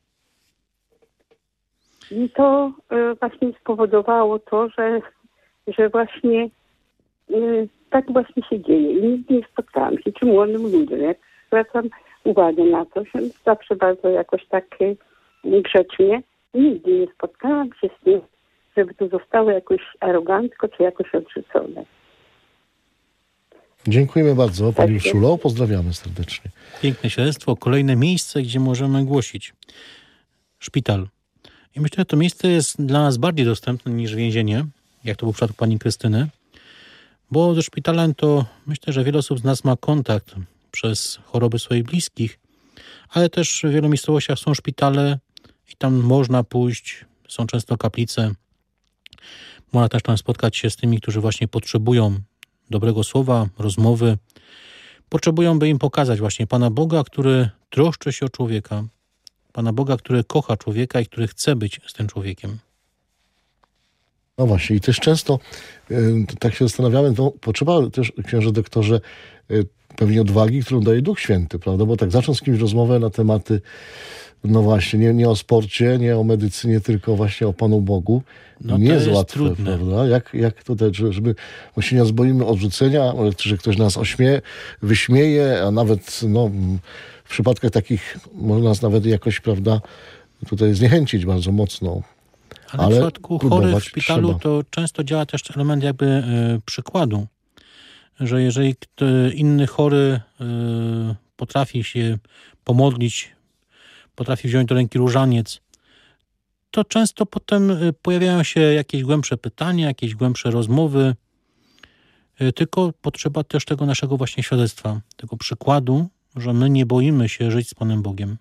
I to y, właśnie spowodowało to, że, że właśnie y, tak właśnie się dzieje. I nigdy nie spotkałam się, czy młodym ludziom. Jak zwracam uwagę na to, że zawsze bardzo jakoś tak y, grzecznie. Nigdy nie spotkałam się z tym, żeby to zostało jakoś arogancko, czy jakoś odrzucone. Dziękujemy bardzo, Pani Urszulo. Pozdrawiamy serdecznie. Piękne świadectwo, kolejne miejsce, gdzie możemy głosić. Szpital. I myślę, że to miejsce jest dla nas bardziej dostępne niż więzienie, jak to był w przypadku pani Krystyny, bo ze szpitalem to myślę, że wiele osób z nas ma kontakt przez choroby swoich bliskich, ale też w wielu miejscowościach są szpitale i tam można pójść, są często kaplice. Można też tam spotkać się z tymi, którzy właśnie potrzebują dobrego słowa, rozmowy. Potrzebują, by im pokazać właśnie Pana Boga, który troszczy się o człowieka. Pana Boga, który kocha człowieka i który chce być z tym człowiekiem. No właśnie i też często y, tak się zastanawiamy, no, potrzeba też, księże doktorze, y, pewnie odwagi, którą daje Duch Święty, prawda? Bo tak zacząć z kimś rozmowę na tematy, no właśnie, nie, nie o sporcie, nie o medycynie, tylko właśnie o Panu Bogu. No nie to jest jest łatwe, trudne. prawda? Jak, jak to dać, żeby, bo się nie zboimy odrzucenia, że ktoś nas ośmie, wyśmieje, a nawet no, w przypadkach takich może nas nawet jakoś, prawda, tutaj zniechęcić bardzo mocno. Ale, Ale w przypadku chorych w próbować szpitalu trzeba. to często działa też element jakby y, przykładu, że jeżeli kto, inny chory y, potrafi się pomodlić, potrafi wziąć do ręki różaniec, to często potem y, pojawiają się jakieś głębsze pytania, jakieś głębsze rozmowy, y, tylko potrzeba też tego naszego właśnie świadectwa, tego przykładu, że my nie boimy się żyć z Panem Bogiem.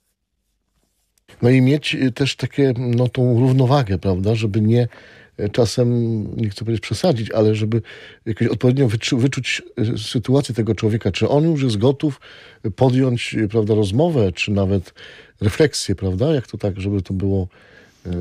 No i mieć też takie, no tą równowagę, prawda, żeby nie czasem, nie chcę powiedzieć przesadzić, ale żeby jakoś odpowiednio wyczu, wyczuć sytuację tego człowieka, czy on już jest gotów podjąć, prawda, rozmowę, czy nawet refleksję, prawda, jak to tak, żeby to było... Yy,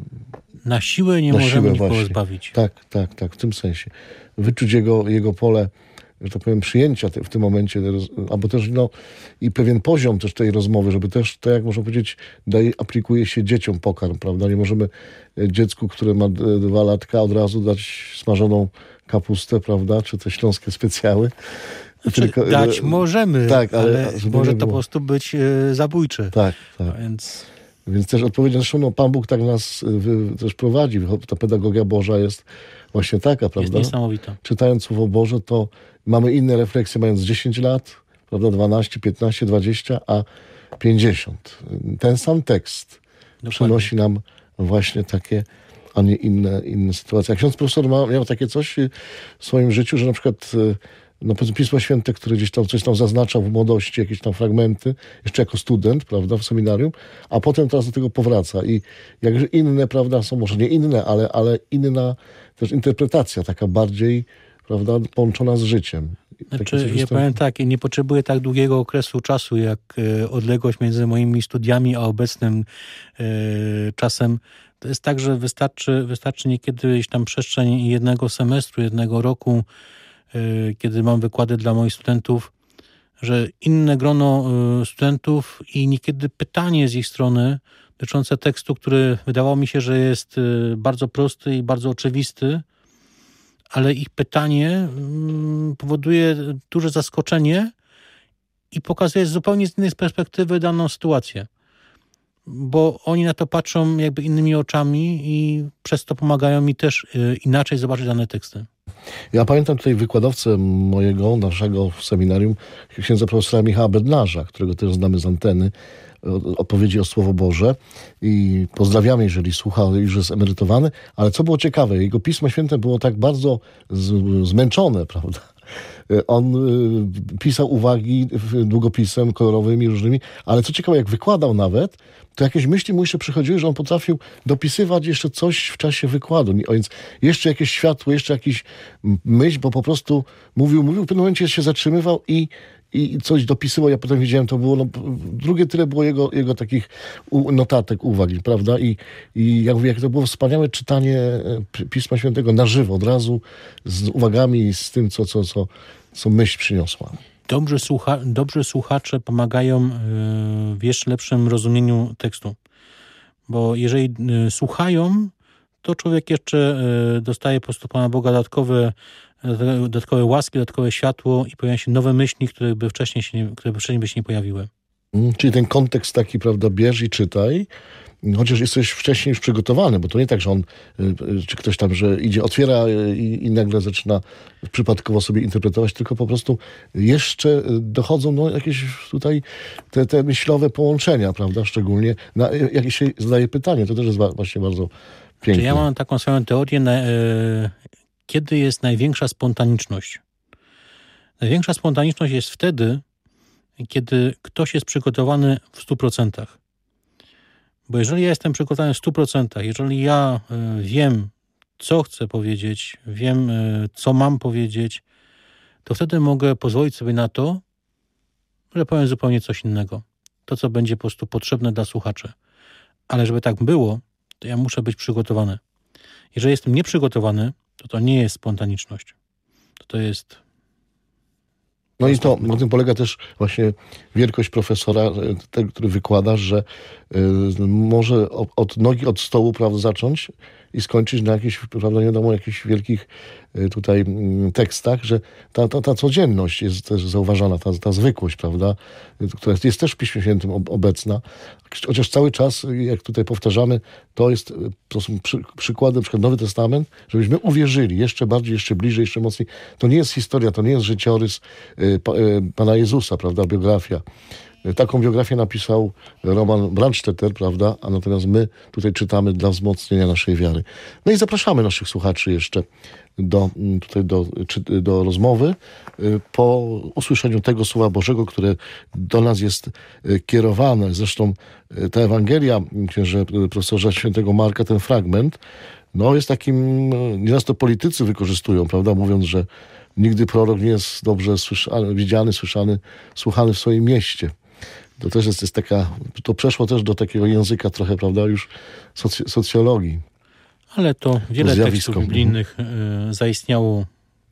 Na siłę nie na możemy siłę nikogo właśnie. zbawić. Tak, tak, tak, w tym sensie. Wyczuć jego, jego pole, że tak powiem, przyjęcia te, w tym momencie, albo też no i pewien poziom też tej rozmowy, żeby też, tak jak można powiedzieć, daje, aplikuje się dzieciom pokarm, prawda? Nie możemy dziecku, które ma dwa latka, od razu dać smażoną kapustę, prawda? Czy te śląskie specjały. Znaczy, Tylko, dać możemy, tak, ale, ale żeby może nie to po było. prostu być e, zabójcze. Tak, tak. Więc Więc też odpowiedzialność, zresztą no, Pan Bóg tak nas y, też prowadzi. Ta pedagogia Boża jest właśnie taka, jest prawda? niesamowita. Czytając Słowo Boże, to mamy inne refleksje, mając dziesięć lat, prawda, dwanaście, piętnaście, dwadzieścia, a pięćdziesiąt. Ten sam tekst Dokładnie. przynosi nam właśnie takie, a nie inne, inne sytuacje. A ksiądz profesor ma, miał takie coś w swoim życiu, że na przykład no, Pismo Święte, które gdzieś tam coś tam zaznaczał w młodości, jakieś tam fragmenty, jeszcze jako student, prawda, w seminarium, a potem teraz do tego powraca. I jakże inne, prawda, są może nie inne, ale, ale inna też interpretacja, taka bardziej, prawda, połączona z życiem. Takie coś Znaczy, ja występuje. powiem tak, nie potrzebuję tak długiego okresu czasu, jak e, odległość między moimi studiami a obecnym e, czasem. To jest tak, że wystarczy, wystarczy niekiedy gdzieś tam przestrzeń jednego semestru, jednego roku, e, kiedy mam wykłady dla moich studentów, że inne grono e, studentów i niekiedy pytanie z ich strony dotyczące tekstu, który wydawało mi się, że jest e, bardzo prosty i bardzo oczywisty, ale ich pytanie mm, powoduje duże zaskoczenie i pokazuje z zupełnie z innej perspektywy daną sytuację. Bo oni na to patrzą jakby innymi oczami i przez to pomagają mi też y, inaczej zobaczyć dane teksty. Ja pamiętam tutaj wykładowcę mojego, naszego w seminarium, księdza profesora Michała Bednarza, którego też znamy z anteny, opowiedzi o Słowo Boże i pozdrawiamy, jeżeli słucha, już jest emerytowany, ale co było ciekawe, jego Pismo Święte było tak bardzo z, zmęczone, prawda? On y, pisał uwagi długopisem kolorowymi, różnymi, ale co ciekawe, jak wykładał nawet, to jakieś myśli mu jeszcze przychodziły, że on potrafił dopisywać jeszcze coś w czasie wykładu. Więc jeszcze jakieś światło, jeszcze jakiś myśl, bo po prostu mówił, mówił, w pewnym momencie się zatrzymywał i i coś dopisywał, ja potem widziałem, to było, no, drugie tyle było jego, jego takich u, notatek, uwag, prawda? I, i jak mówię, jak to było wspaniałe czytanie Pisma Świętego na żywo, od razu z uwagami i z tym, co, co, co, co myśl przyniosła. Dobrze, słucha, dobrze słuchacze pomagają y, w jeszcze lepszym rozumieniu tekstu. Bo jeżeli y, słuchają, to człowiek jeszcze y, dostaje po prostu Pana Boga dodatkowe dodatkowe łaski, dodatkowe światło i pojawiają się nowe myśli, które by wcześniej się nie, które by wcześniej by się nie pojawiły. Mm, czyli ten kontekst taki, prawda, bierz i czytaj, chociaż jesteś wcześniej już przygotowany, bo to nie tak, że on, czy ktoś tam, że idzie, otwiera i, i nagle zaczyna przypadkowo sobie interpretować, tylko po prostu jeszcze dochodzą no, jakieś tutaj te, te myślowe połączenia, prawda, szczególnie, na, jak się zadaje pytanie, to też jest właśnie bardzo piękne. Czy ja mam taką swoją teorię, na, e, kiedy jest największa spontaniczność? Największa spontaniczność jest wtedy, kiedy ktoś jest przygotowany w stu procentach. Bo jeżeli ja jestem przygotowany w stu procentach, jeżeli ja y, wiem, co chcę powiedzieć, wiem, y, co mam powiedzieć, to wtedy mogę pozwolić sobie na to, że powiem zupełnie coś innego. To, co będzie po prostu potrzebne dla słuchaczy. Ale żeby tak było, to ja muszę być przygotowany. Jeżeli jestem nieprzygotowany, to to nie jest spontaniczność. To to jest... No i to na tym polega też właśnie wielkość profesora, tego, który wykłada, że y, może od, od nogi od stołu, prawda, zacząć i skończyć na jakichś, prawda, nie wiadomo, jakichś wielkich y, tutaj y, tekstach, że ta, ta, ta codzienność jest też zauważana, ta, ta zwykłość, prawda, y, która jest też w Piśmie Świętym ob, obecna. Chociaż cały czas, jak tutaj powtarzamy, to jest to są przy, przykłady, na przykład Nowy Testament, żebyśmy uwierzyli jeszcze bardziej, jeszcze bliżej, jeszcze mocniej. To nie jest historia, to nie jest życiorys y, pa, y, Pana Jezusa, prawda, biografia. Taką biografię napisał Roman Brandstetter, prawda, a natomiast my tutaj czytamy dla wzmocnienia naszej wiary. No i zapraszamy naszych słuchaczy jeszcze do, tutaj do, czy, do rozmowy po usłyszeniu tego Słowa Bożego, które do nas jest kierowane. Zresztą ta Ewangelia księże profesorza świętego Marka, ten fragment, no jest takim, nieraz to politycy wykorzystują, prawda, mówiąc, że nigdy prorok nie jest dobrze słyszany, widziany, słyszany, słuchany w swoim mieście. To też jest, jest taka, to przeszło też do takiego języka trochę, prawda, już soc- socjologii. Ale to wiele tekstów biblijnych y, zaistniało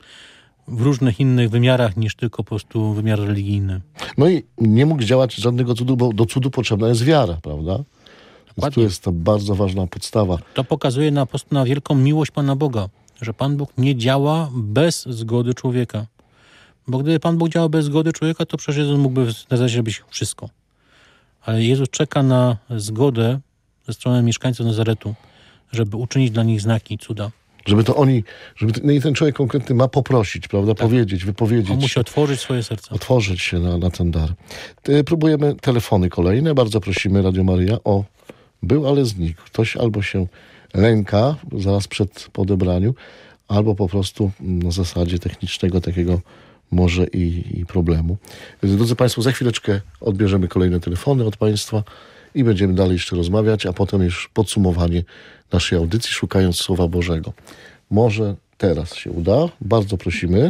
w różnych innych wymiarach niż tylko po prostu wymiar religijny. No i nie mógł działać żadnego cudu, bo do cudu potrzebna jest wiara, prawda? Więc tu jest to bardzo ważna podstawa. To pokazuje na, po prostu na wielką miłość Pana Boga, że Pan Bóg nie działa bez zgody człowieka. Bo gdyby Pan Bóg działał bez zgody człowieka, to przecież Jezus mógłby zrobić wszystko. Ale Jezus czeka na zgodę ze strony mieszkańców Nazaretu, żeby uczynić dla nich znaki i cuda. Żeby to oni, żeby ten, no i ten człowiek konkretny ma poprosić, prawda, tak. powiedzieć, wypowiedzieć. On musi otworzyć swoje serce. Otworzyć się na, na ten dar. Ty, próbujemy telefony kolejne. Bardzo prosimy Radio Maryja o był, ale znikł. Ktoś albo się lęka zaraz przed podebraniu, albo po prostu na zasadzie technicznego takiego może i, i problemu. Drodzy Państwo, za chwileczkę odbierzemy kolejne telefony od Państwa i będziemy dalej jeszcze rozmawiać, a potem już podsumowanie naszej audycji, szukając Słowa Bożego. Może teraz się uda. Bardzo prosimy.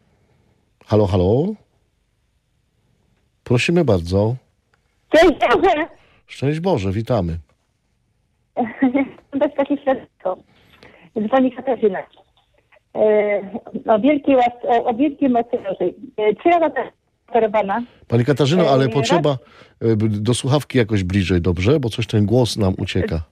Halo, halo. Prosimy bardzo. Cześć Boże. Szczęść Boże, witamy. Bez takich świadectwo. Dzwoni Katarzyna. O wielkiej łasce, o wielkim mocy. Czy ja będę operowana? Pani Katarzyno, ale potrzeba do słuchawki jakoś bliżej, dobrze? Bo coś ten głos nam ucieka.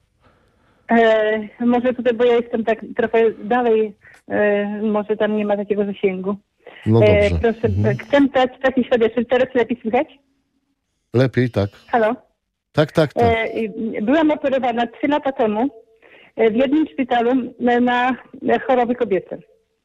E, może tutaj, bo ja jestem tak trochę dalej, e, może tam nie ma takiego zasięgu. No dobrze. E, proszę, mhm. Chcę dać taki świadectwo. Teraz lepiej słychać? Lepiej, tak. Halo? Tak, tak, tak. E, byłam operowana trzy lata temu w jednym szpitalu na choroby kobiece.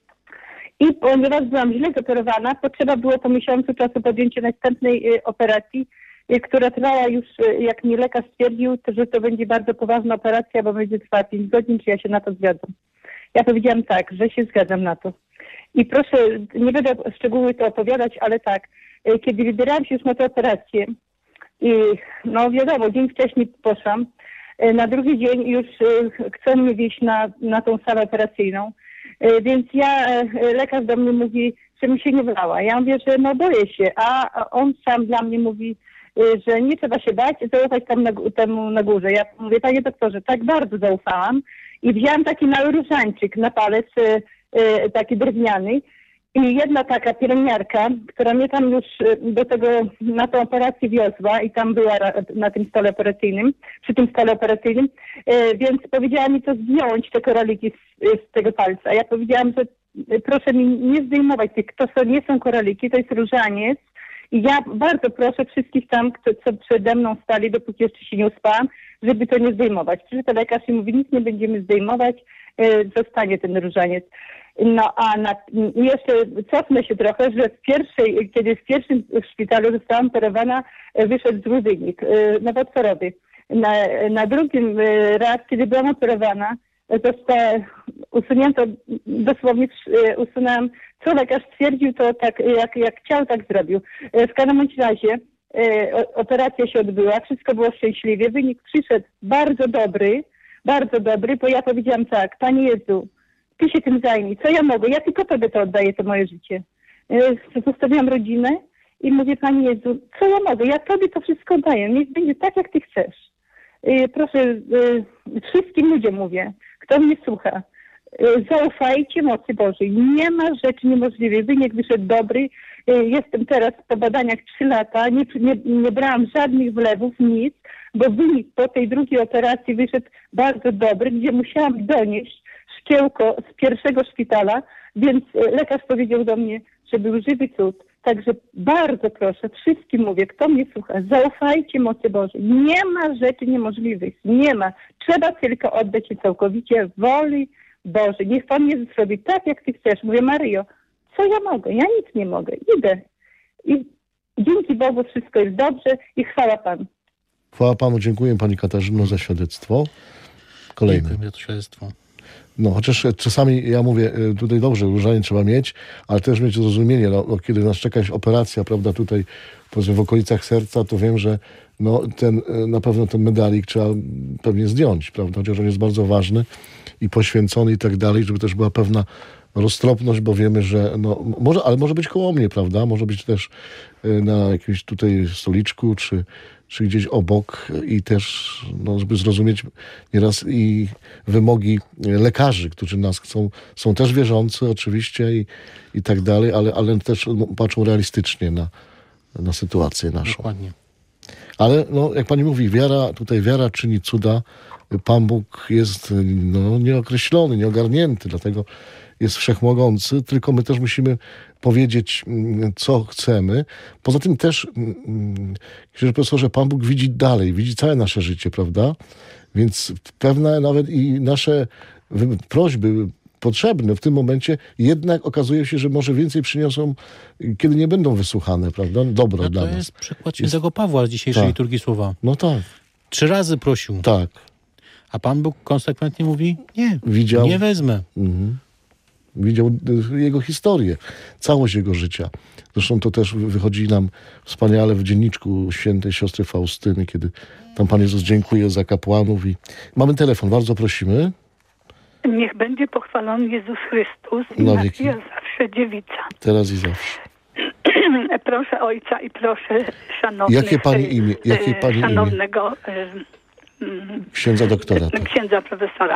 I ponieważ byłam źle zoperowana, potrzeba było po miesiącu czasu podjęcia następnej operacji, która trwała już, jak mi lekarz stwierdził, że to będzie bardzo poważna operacja, bo będzie trwała pięć godzin, czy ja się na to zgadzam. Ja powiedziałam tak, że się zgadzam na to. I proszę, nie będę szczegóły to opowiadać, ale tak, kiedy wybierałam się już na tę operację, i no wiadomo, dzień wcześniej poszłam, na drugi dzień już chcą mnie wieźć na, na tą salę operacyjną. Więc ja, lekarz do mnie mówi, żebym się nie bała. Ja mówię, że no boję się, a on sam dla mnie mówi, że nie trzeba się bać, zaufać tam na, temu na górze. Ja mówię, panie doktorze, tak bardzo zaufałam i wzięłam taki mały różańczyk na palec, taki drewniany. I jedna taka pielęgniarka, która mnie tam już do tego, na tę operację wiozła i tam była na tym stole operacyjnym, przy tym stole operacyjnym, więc powiedziała mi to zdjąć, te koraliki z, z tego palca. Ja powiedziałam, że proszę mi nie zdejmować tych, to nie są koraliki, to jest różaniec. I ja bardzo proszę wszystkich tam, co przede mną stali, dopóki jeszcze się nie uspałam, żeby to nie zdejmować. Przyszedł lekarz i mówi, nic nie będziemy zdejmować, zostanie ten różaniec. No a na, jeszcze cofnę się trochę, że w pierwszej, kiedy w pierwszym szpitalu zostałam operowana, wyszedł zły wynik nowotworowy. Na, na drugim raz, kiedy byłam operowana, została usunięto, dosłownie usunęłam, co lekarz stwierdził, to tak jak, jak chciał, tak zrobił. W każdym razie operacja się odbyła, wszystko było szczęśliwie, wynik przyszedł bardzo dobry, bardzo dobry, bo ja powiedziałam tak, Panie Jezu, Ty się tym zajmij, co ja mogę, ja tylko Tobie to oddaję, to moje życie. Zostawiłam rodzinę i mówię, Panie Jezu, co ja mogę, ja Tobie to wszystko daję, niech będzie tak, jak Ty chcesz. Proszę, wszystkim ludziom mówię, kto mnie słucha, Zaufajcie mocy Bożej. Nie ma rzeczy niemożliwej. Wynik wyszedł dobry. Jestem teraz po badaniach trzy lata. Nie, nie, nie brałam żadnych wlewów, nic, bo wynik po tej drugiej operacji wyszedł bardzo dobry, gdzie musiałam donieść szkiełko z pierwszego szpitala, więc lekarz powiedział do mnie, że był żywy cud. Także bardzo proszę, wszystkim mówię, kto mnie słucha, zaufajcie mocy Bożej. Nie ma rzeczy niemożliwych. Nie ma. Trzeba tylko oddać się całkowicie woli Bożej. Niech Pan Jezus robi tak, jak Ty chcesz. Mówię, Maryjo, co ja mogę? Ja nic nie mogę. Idę. I dzięki Bogu wszystko jest dobrze i chwała Panu. Chwała Panu, dziękuję Pani Katarzyno za świadectwo. Kolejne. Dziękuję za to świadectwo. No, chociaż czasami, ja mówię, tutaj dobrze, różanie trzeba mieć, ale też mieć zrozumienie, no, no, kiedy nas czeka jakaś operacja, prawda, tutaj powiedzmy w okolicach serca, to wiem, że no, ten, na pewno ten medalik trzeba pewnie zdjąć, prawda, chociaż on jest bardzo ważny i poświęcony i tak dalej, żeby też była pewna roztropność, bo wiemy, że no, może, ale może być koło mnie, prawda, może być też na jakimś tutaj stoliczku, czy czy gdzieś obok i też, no, żeby zrozumieć nieraz i wymogi lekarzy, którzy nas chcą, są też wierzący oczywiście i, i tak dalej, ale, ale też patrzą realistycznie na, na sytuację naszą. Dokładnie. Ale no, jak pani mówi, wiara, tutaj wiara czyni cuda. Pan Bóg jest no, nieokreślony, nieogarnięty, dlatego jest wszechmogący, tylko my też musimy powiedzieć, co chcemy. Poza tym też, księże profesorze, Pan Bóg widzi dalej, widzi całe nasze życie, prawda? Więc pewne nawet i nasze prośby potrzebne w tym momencie jednak okazuje się, że może więcej przyniosą, kiedy nie będą wysłuchane, prawda? Dobro no dla to nas. jest przykład świętego Pawła z dzisiejszej tak. liturgii słowa. No tak. Trzy razy prosił. Tak. A Pan Bóg konsekwentnie mówi, nie, Widział. nie wezmę. Mhm. Widział jego historię, całość jego życia. Zresztą to też wychodzi nam wspaniale w dzienniczku świętej siostry Faustyny, kiedy tam Pan Jezus dziękuje za kapłanów. I mamy telefon, bardzo prosimy. Niech będzie pochwalony Jezus Chrystus i Na Maria wieki. zawsze dziewica. Teraz i zawsze. Proszę Ojca i proszę szanownych, Jakie Pani imię? Jakie Pani szanownego imię? Księdza doktora. Tak. księdza profesora.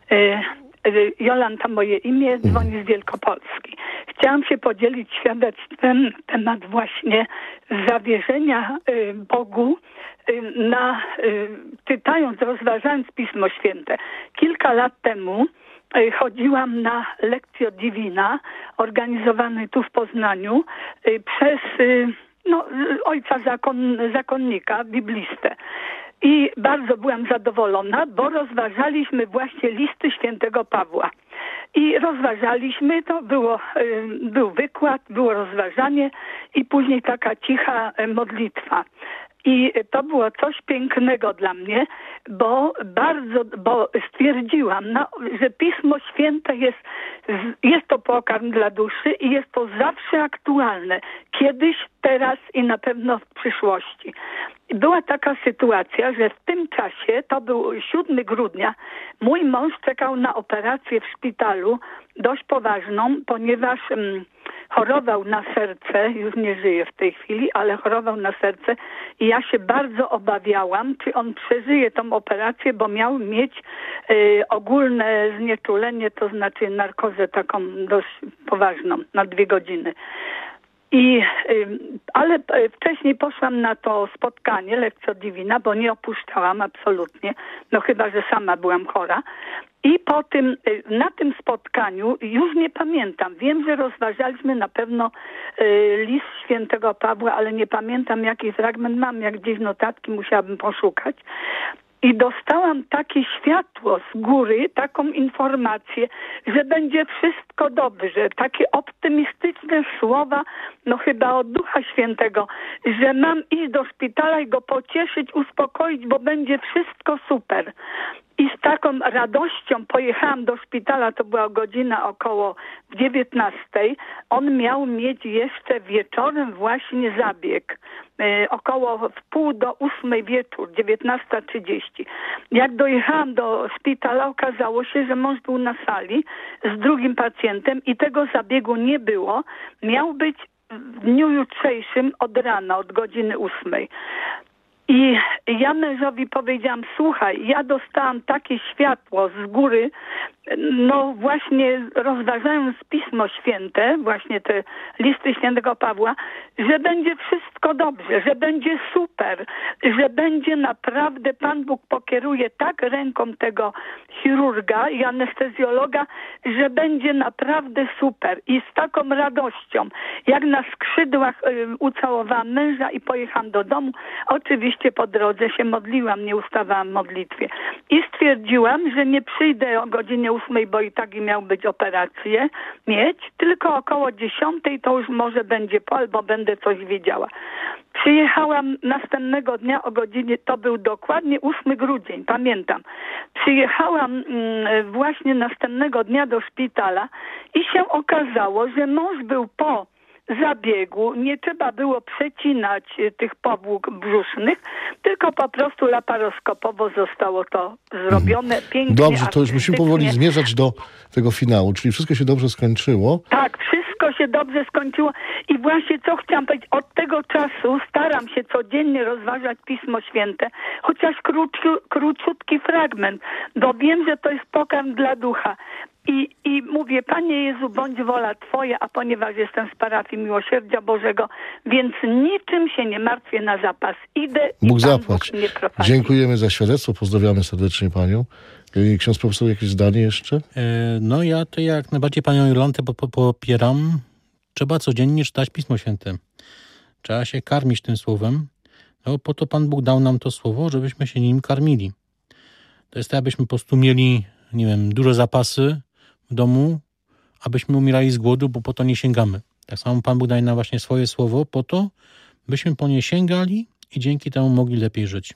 Jolanta moje imię, dzwoni z Wielkopolski. Chciałam się podzielić świadectwem temat właśnie zawierzenia Bogu na, czytając, rozważając Pismo Święte. Kilka lat temu chodziłam na Lectio Divina, organizowany tu w Poznaniu przez no, ojca zakon, zakonnika, biblistę. I bardzo byłam zadowolona, bo rozważaliśmy właśnie listy świętego Pawła. I rozważaliśmy, to było, był wykład, było rozważanie i później taka cicha modlitwa. I to było coś pięknego dla mnie, bo bardzo, bo stwierdziłam, no, że Pismo Święte jest, jest to pokarm dla duszy i jest to zawsze aktualne. Kiedyś, teraz i na pewno w przyszłości. Była taka sytuacja, że w tym czasie, to był siódmego grudnia, mój mąż czekał na operację w szpitalu, dość poważną, ponieważ mm, chorował na serce, już nie żyje w tej chwili, ale chorował na serce i ja się bardzo obawiałam, czy on przeżyje tą operację, bo miał mieć y, ogólne znieczulenie, to znaczy narkozę taką dość poważną, na dwie godziny. I, ale wcześniej poszłam na to spotkanie Lectio Divina, bo nie opuszczałam absolutnie, no chyba, że sama byłam chora. I po tym, na tym spotkaniu, już nie pamiętam, wiem, że rozważaliśmy na pewno y, list świętego Pawła, ale nie pamiętam jaki fragment mam, jak gdzieś notatki musiałabym poszukać. I dostałam takie światło z góry, taką informację, że będzie wszystko dobrze. Takie optymistyczne słowa, no chyba od Ducha Świętego, że mam iść do szpitala i go pocieszyć, uspokoić, bo będzie wszystko super. I z taką radością pojechałam do szpitala, to była godzina około dziewiętnastej. On miał mieć jeszcze wieczorem właśnie zabieg. E, około w pół do ósmej wieczór, dziewiętnasta trzydzieści. Jak dojechałam do szpitala, okazało się, że mąż był na sali z drugim pacjentem i tego zabiegu nie było. Miał być w dniu jutrzejszym od rana, od godziny ósmej. I ja mężowi powiedziałam, słuchaj, ja dostałam takie światło z góry, no właśnie rozważając Pismo Święte, właśnie te listy świętego Pawła, że będzie wszystko dobrze, że będzie super, że będzie naprawdę Pan Bóg pokieruje tak ręką tego chirurga i anestezjologa, że będzie naprawdę super. I z taką radością, jak na skrzydłach y, ucałowałam męża i pojechałam do domu. Oczywiście po drodze się modliłam, nie ustawałam w modlitwie. I stwierdziłam, że nie przyjdę o godzinie ósmej, bo i tak i miał być operację mieć, tylko około dziesiątej to już może będzie po, albo będę coś wiedziała. Przyjechałam następnego dnia o godzinie, to był dokładnie ósmy grudzień, pamiętam. Przyjechałam mm, właśnie następnego dnia do szpitala i się okazało, że mąż był po zabiegu, nie trzeba było przecinać tych powłók brzusznych, tylko po prostu laparoskopowo zostało to zrobione pięknie. Dobrze, to już musimy powoli zmierzać do tego finału, czyli wszystko się dobrze skończyło. Tak, wszystko się dobrze skończyło i właśnie co chciałam powiedzieć, od tego czasu staram się codziennie rozważać Pismo Święte, chociaż króciu, króciutki fragment, bo wiem, że to jest pokarm dla ducha. I, I mówię, Panie Jezu, bądź wola Twoja, a ponieważ jestem z parafii Miłosierdzia Bożego, więc niczym się nie martwię na zapas. Idę Bóg i Pan zapłać. Bóg mnie prowadzi. Dziękujemy za świadectwo, pozdrawiamy serdecznie Panią. Ksiądz profesor, jakieś zdanie jeszcze? No ja to jak najbardziej Panią Jolantę popieram. Trzeba codziennie czytać Pismo Święte. Trzeba się karmić tym słowem. No po to Pan Bóg dał nam to słowo, żebyśmy się nim karmili. To jest tak, abyśmy po prostu mieli, nie wiem, duże zapasy w domu, abyśmy umierali z głodu, bo po to nie sięgamy. Tak samo Pan Bóg daje nam właśnie swoje słowo po to, byśmy po nie sięgali i dzięki temu mogli lepiej żyć.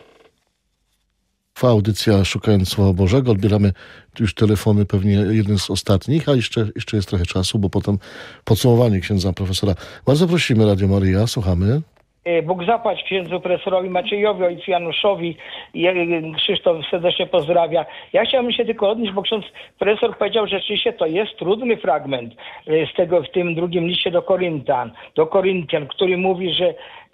Trwa audycja Szukając Słowa Bożego. Odbieramy już telefony, pewnie jeden z ostatnich, a jeszcze, jeszcze jest trochę czasu, bo potem podsumowanie księdza profesora. Bardzo prosimy, Radio Maryja, słuchamy. Bóg zapłać księdzu profesorowi Maciejowi, ojcu Januszowi. Krzysztof serdecznie pozdrawia. Ja chciałbym się tylko odnieść, bo ksiądz profesor powiedział, że rzeczywiście to jest trudny fragment z tego w tym drugim liście do Koryntian, do Koryntian, który mówi, że,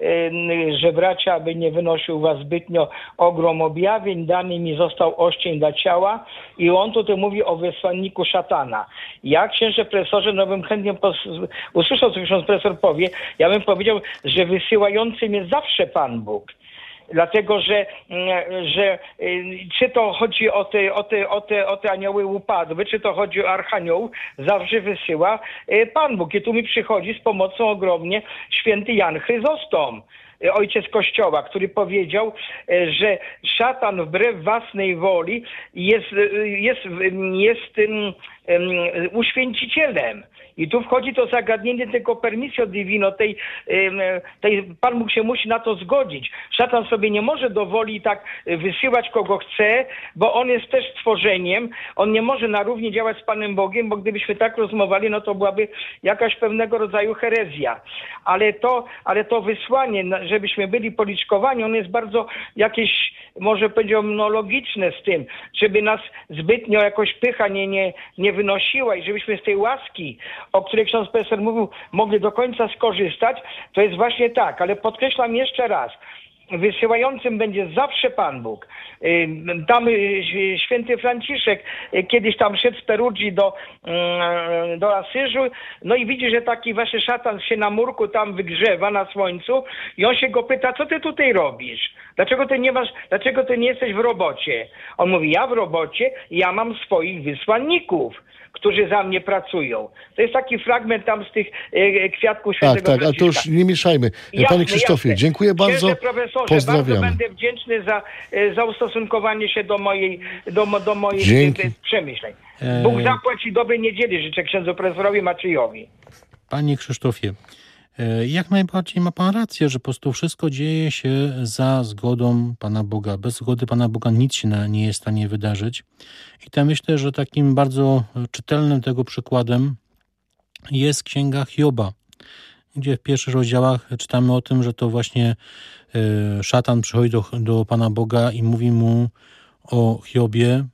że bracia, aby nie wynosił was zbytnio ogrom objawień, dany mi został oścień dla ciała i on tutaj mówi o wysłanniku szatana. Ja, księże profesorze, no bym chętnie pos- usłyszał, co ksiądz profesor powie. Ja bym powiedział, że wysyłają jest zawsze Pan Bóg. Dlatego, że, że czy to chodzi o te, o, te, o, te, o te anioły upadłe, czy to chodzi o archaniołów, zawsze wysyła Pan Bóg. I tu mi przychodzi z pomocą ogromnie święty Jan Chryzostom, ojciec Kościoła, który powiedział, że szatan wbrew własnej woli jest, jest, jest, jest uświęcicielem. I tu wchodzi to zagadnienie tego permissio divino, tej, tej, Pan Bóg się musi na to zgodzić. Szatan sobie nie może do woli tak wysyłać kogo chce, bo on jest też stworzeniem, on nie może na równi działać z Panem Bogiem, bo gdybyśmy tak rozmawiali, no to byłaby jakaś pewnego rodzaju herezja. Ale to, ale to wysłanie, żebyśmy byli policzkowani, on jest bardzo jakieś, może powiedziałbym, no logiczne z tym, żeby nas zbytnio jakoś pycha nie, nie, nie wynosiła i żebyśmy z tej łaski, o której ksiądz profesor mówił, mogli do końca skorzystać, to jest właśnie tak, ale podkreślam jeszcze raz, wysyłającym będzie zawsze Pan Bóg. Tam święty Franciszek kiedyś tam szedł z Perugii do, do Asyżu, no i widzi, że taki właśnie szatan się na murku tam wygrzewa na słońcu i on się go pyta, co ty tutaj robisz? Dlaczego ty nie masz, dlaczego ty nie jesteś w robocie? On mówi, ja w robocie, ja mam swoich wysłanników, którzy za mnie pracują. To jest taki fragment tam z tych e, kwiatków świętego Tak, tak, ale to już nie mieszajmy. Jasne, Panie Krzysztofie, jasne. Dziękuję bardzo. Pozdrawiam. Bardzo będę wdzięczny za, za ustosunkowanie się do mojej, do, do moich Dzięki. przemyśleń. Bóg zapłaci dobrej niedzieli, życzę księdzu profesorowi Maciejowi. Panie Krzysztofie, jak najbardziej ma Pan rację, że po prostu wszystko dzieje się za zgodą Pana Boga. Bez zgody Pana Boga nic się nie jest w stanie wydarzyć. I to myślę, że takim bardzo czytelnym tego przykładem jest Księga Hioba, gdzie w pierwszych rozdziałach czytamy o tym, że to właśnie szatan przychodzi do, do Pana Boga i mówi mu o Hiobie.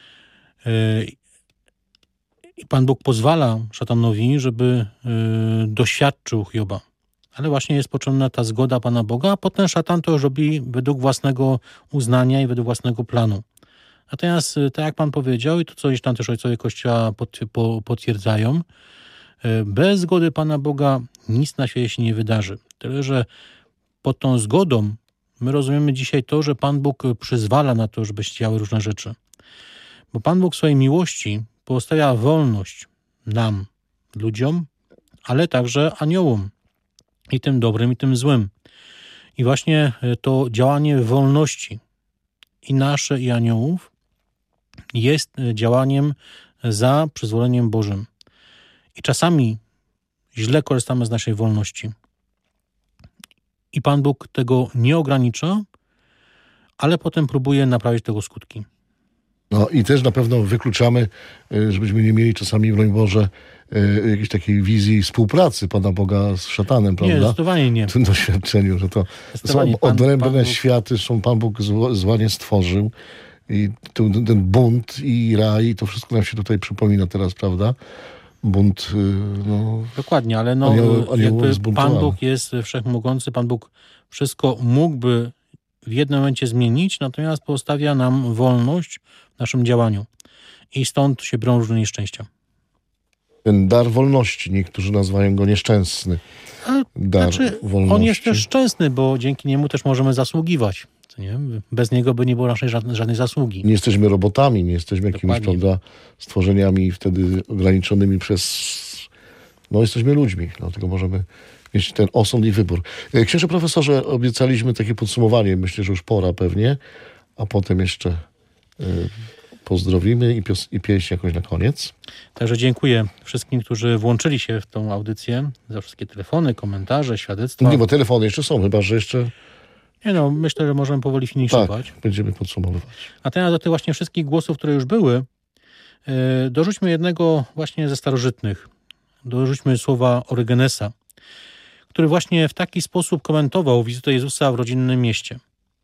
I Pan Bóg pozwala szatanowi, żeby y, doświadczył Hioba. Ale właśnie jest potrzebna ta zgoda Pana Boga, a potem szatan to już robi według własnego uznania i według własnego planu. Natomiast, tak jak Pan powiedział, i to coś tam też ojcowie Kościoła potwierdzają, bez zgody Pana Boga nic na świecie się nie wydarzy. Tyle, że pod tą zgodą my rozumiemy dzisiaj to, że Pan Bóg przyzwala na to, żeby się działy różne rzeczy. Bo Pan Bóg w swojej miłości pozostawia wolność nam, ludziom, ale także aniołom. I tym dobrym, i tym złym. I właśnie to działanie wolności i nasze, i aniołów jest działaniem za przyzwoleniem Bożym. I czasami źle korzystamy z naszej wolności. I Pan Bóg tego nie ogranicza, ale potem próbuje naprawić tego skutki. No i też na pewno wykluczamy, żebyśmy nie mieli czasami, broń Boże, jakiejś takiej wizji współpracy Pana Boga z szatanem, prawda? Nie, zdecydowanie nie. W tym doświadczeniu, że to są odrębne światy, są Pan Bóg zło, zła nie stworzył. I tu, ten bunt i raj, to wszystko nam się tutaj przypomina teraz, prawda? Bunt, no... Dokładnie, ale no, anioł, anioł jakby Pan Bóg jest wszechmogący, Pan Bóg wszystko mógłby w jednym momencie zmienić, natomiast pozostawia nam wolność w naszym działaniu. I stąd się biorą różne nieszczęścia. Ten dar wolności, niektórzy nazywają go nieszczęsny. Dar znaczy, wolności. On jest też szczęsny, bo dzięki niemu też możemy zasługiwać. Co nie? Bez niego by nie było naszej żadnej, żadnej zasługi. Nie jesteśmy robotami, nie jesteśmy jakimiś, Dokładnie. prawda, stworzeniami wtedy ograniczonymi przez... No jesteśmy ludźmi, dlatego możemy mieć ten osąd i wybór. Księże profesorze, obiecaliśmy takie podsumowanie, myślę, że już pora pewnie, a potem jeszcze y, pozdrowimy i, pios- i pieśń jakoś na koniec. Także dziękuję wszystkim, którzy włączyli się w tą audycję, za wszystkie telefony, komentarze, świadectwa. Nie, bo telefony jeszcze są, chyba że jeszcze... Nie no, myślę, że możemy powoli finiszować. Tak, będziemy podsumowywać. A teraz do tych właśnie wszystkich głosów, które już były, yy, dorzućmy jednego właśnie ze starożytnych. Dorzućmy słowa Orygenesa, który właśnie w taki sposób komentował wizytę Jezusa w rodzinnym mieście.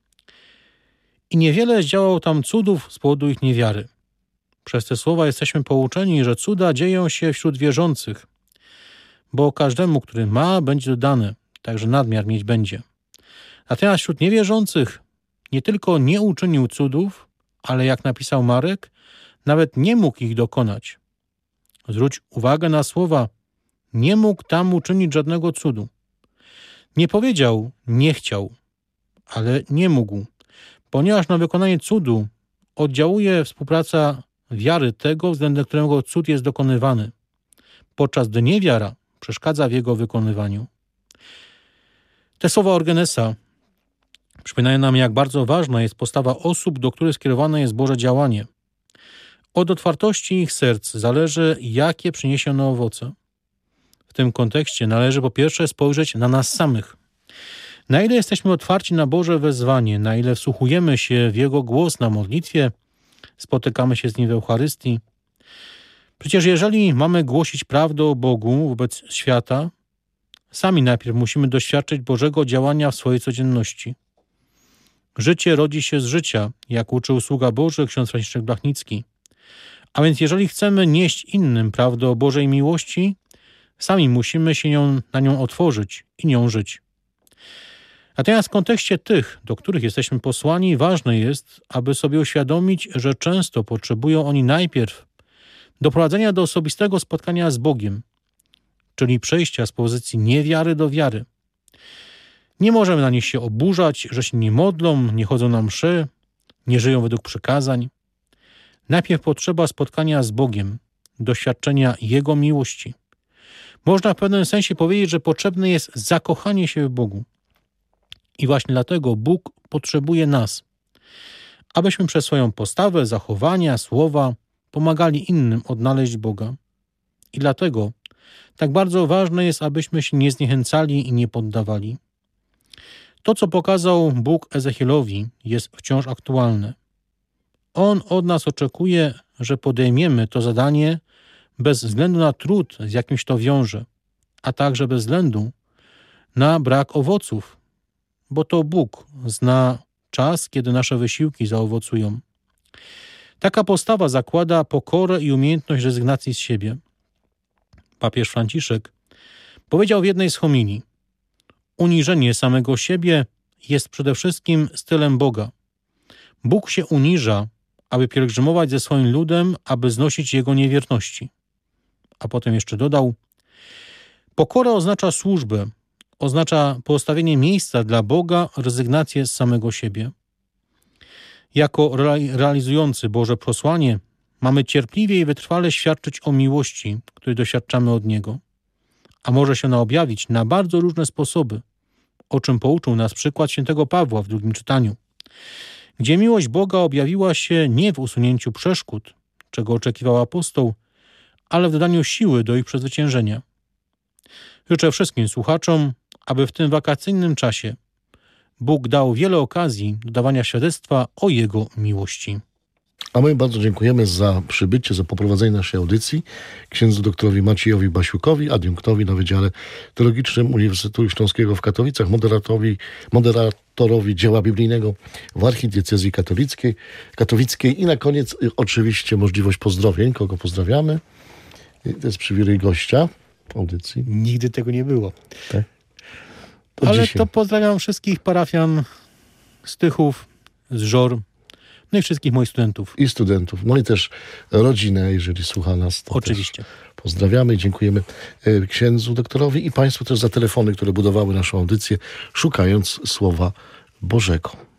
I niewiele zdziałał tam cudów z powodu ich niewiary. Przez te słowa jesteśmy pouczeni, że cuda dzieją się wśród wierzących, bo każdemu, który ma, będzie dodane, także nadmiar mieć będzie. Natomiast wśród niewierzących nie tylko nie uczynił cudów, ale jak napisał Marek, nawet nie mógł ich dokonać. Zwróć uwagę na słowa, nie mógł tam uczynić żadnego cudu. Nie powiedział, nie chciał, ale nie mógł, ponieważ na wykonanie cudu oddziałuje współpraca wiary tego, względem którego cud jest dokonywany, podczas gdy niewiara przeszkadza w jego wykonywaniu. Te słowa Orygenesa przypominają nam, jak bardzo ważna jest postawa osób, do których skierowane jest Boże działanie. Od otwartości ich serc zależy, jakie przyniesie ono owoce. W tym kontekście należy po pierwsze spojrzeć na nas samych. Na ile jesteśmy otwarci na Boże wezwanie, na ile wsłuchujemy się w Jego głos na modlitwie, spotykamy się z Nim w Eucharystii. Przecież jeżeli mamy głosić prawdę o Bogu wobec świata, sami najpierw musimy doświadczyć Bożego działania w swojej codzienności. Życie rodzi się z życia, jak uczył sługa Boży ksiądz Franciszek Blachnicki. A więc jeżeli chcemy nieść innym prawdę o Bożej miłości, sami musimy się nią, na nią otworzyć i nią żyć. Natomiast w kontekście tych, do których jesteśmy posłani, ważne jest, aby sobie uświadomić, że często potrzebują oni najpierw doprowadzenia do osobistego spotkania z Bogiem, czyli przejścia z pozycji niewiary do wiary. Nie możemy na nich się oburzać, że się nie modlą, nie chodzą na mszy, nie żyją według przykazań. Najpierw potrzeba spotkania z Bogiem, doświadczenia Jego miłości. Można w pewnym sensie powiedzieć, że potrzebne jest zakochanie się w Bogu. I właśnie dlatego Bóg potrzebuje nas, abyśmy przez swoją postawę, zachowania, słowa pomagali innym odnaleźć Boga. I dlatego tak bardzo ważne jest, abyśmy się nie zniechęcali i nie poddawali. To, co pokazał Bóg Ezechielowi, jest wciąż aktualne. On od nas oczekuje, że podejmiemy to zadanie bez względu na trud, z jakimś to wiąże, a także bez względu na brak owoców, bo to Bóg zna czas, kiedy nasze wysiłki zaowocują. Taka postawa zakłada pokorę i umiejętność rezygnacji z siebie. Papież Franciszek powiedział w jednej z homilii: uniżenie samego siebie jest przede wszystkim stylem Boga. Bóg się uniża, aby pielgrzymować ze swoim ludem, aby znosić jego niewierności. A potem jeszcze dodał: pokora oznacza służbę, oznacza pozostawienie miejsca dla Boga, rezygnację z samego siebie. Jako realizujący Boże przesłanie mamy cierpliwie i wytrwale świadczyć o miłości, której doświadczamy od Niego, a może się ona objawić na bardzo różne sposoby, o czym pouczył nas przykład świętego Pawła w drugim czytaniu, gdzie miłość Boga objawiła się nie w usunięciu przeszkód, czego oczekiwał apostoł, ale w dodaniu siły do ich przezwyciężenia. Życzę wszystkim słuchaczom, aby w tym wakacyjnym czasie Bóg dał wiele okazji do dawania świadectwa o Jego miłości. A my bardzo dziękujemy za przybycie, za poprowadzenie naszej audycji księdzu doktorowi Maciejowi Basiukowi, adiunktowi na Wydziale Teologicznym Uniwersytetu Śląskiego w Katowicach, moderatorowi, moderatorowi dzieła biblijnego w Archidiecezji Katolickiej, Katowickiej i na koniec y, oczywiście możliwość pozdrowień. Kogo pozdrawiamy? Y, To jest przywilej gościa audycji. Nigdy tego nie było. Tak. To Ale dzisiaj. to pozdrawiam wszystkich parafian z Tychów, z Żor, no i wszystkich moich studentów. I studentów, no i też rodzinę, jeżeli słucha nas. To Oczywiście. też pozdrawiamy i dziękujemy e, księdzu doktorowi i Państwu też za telefony, które budowały naszą audycję, szukając Słowa Bożego.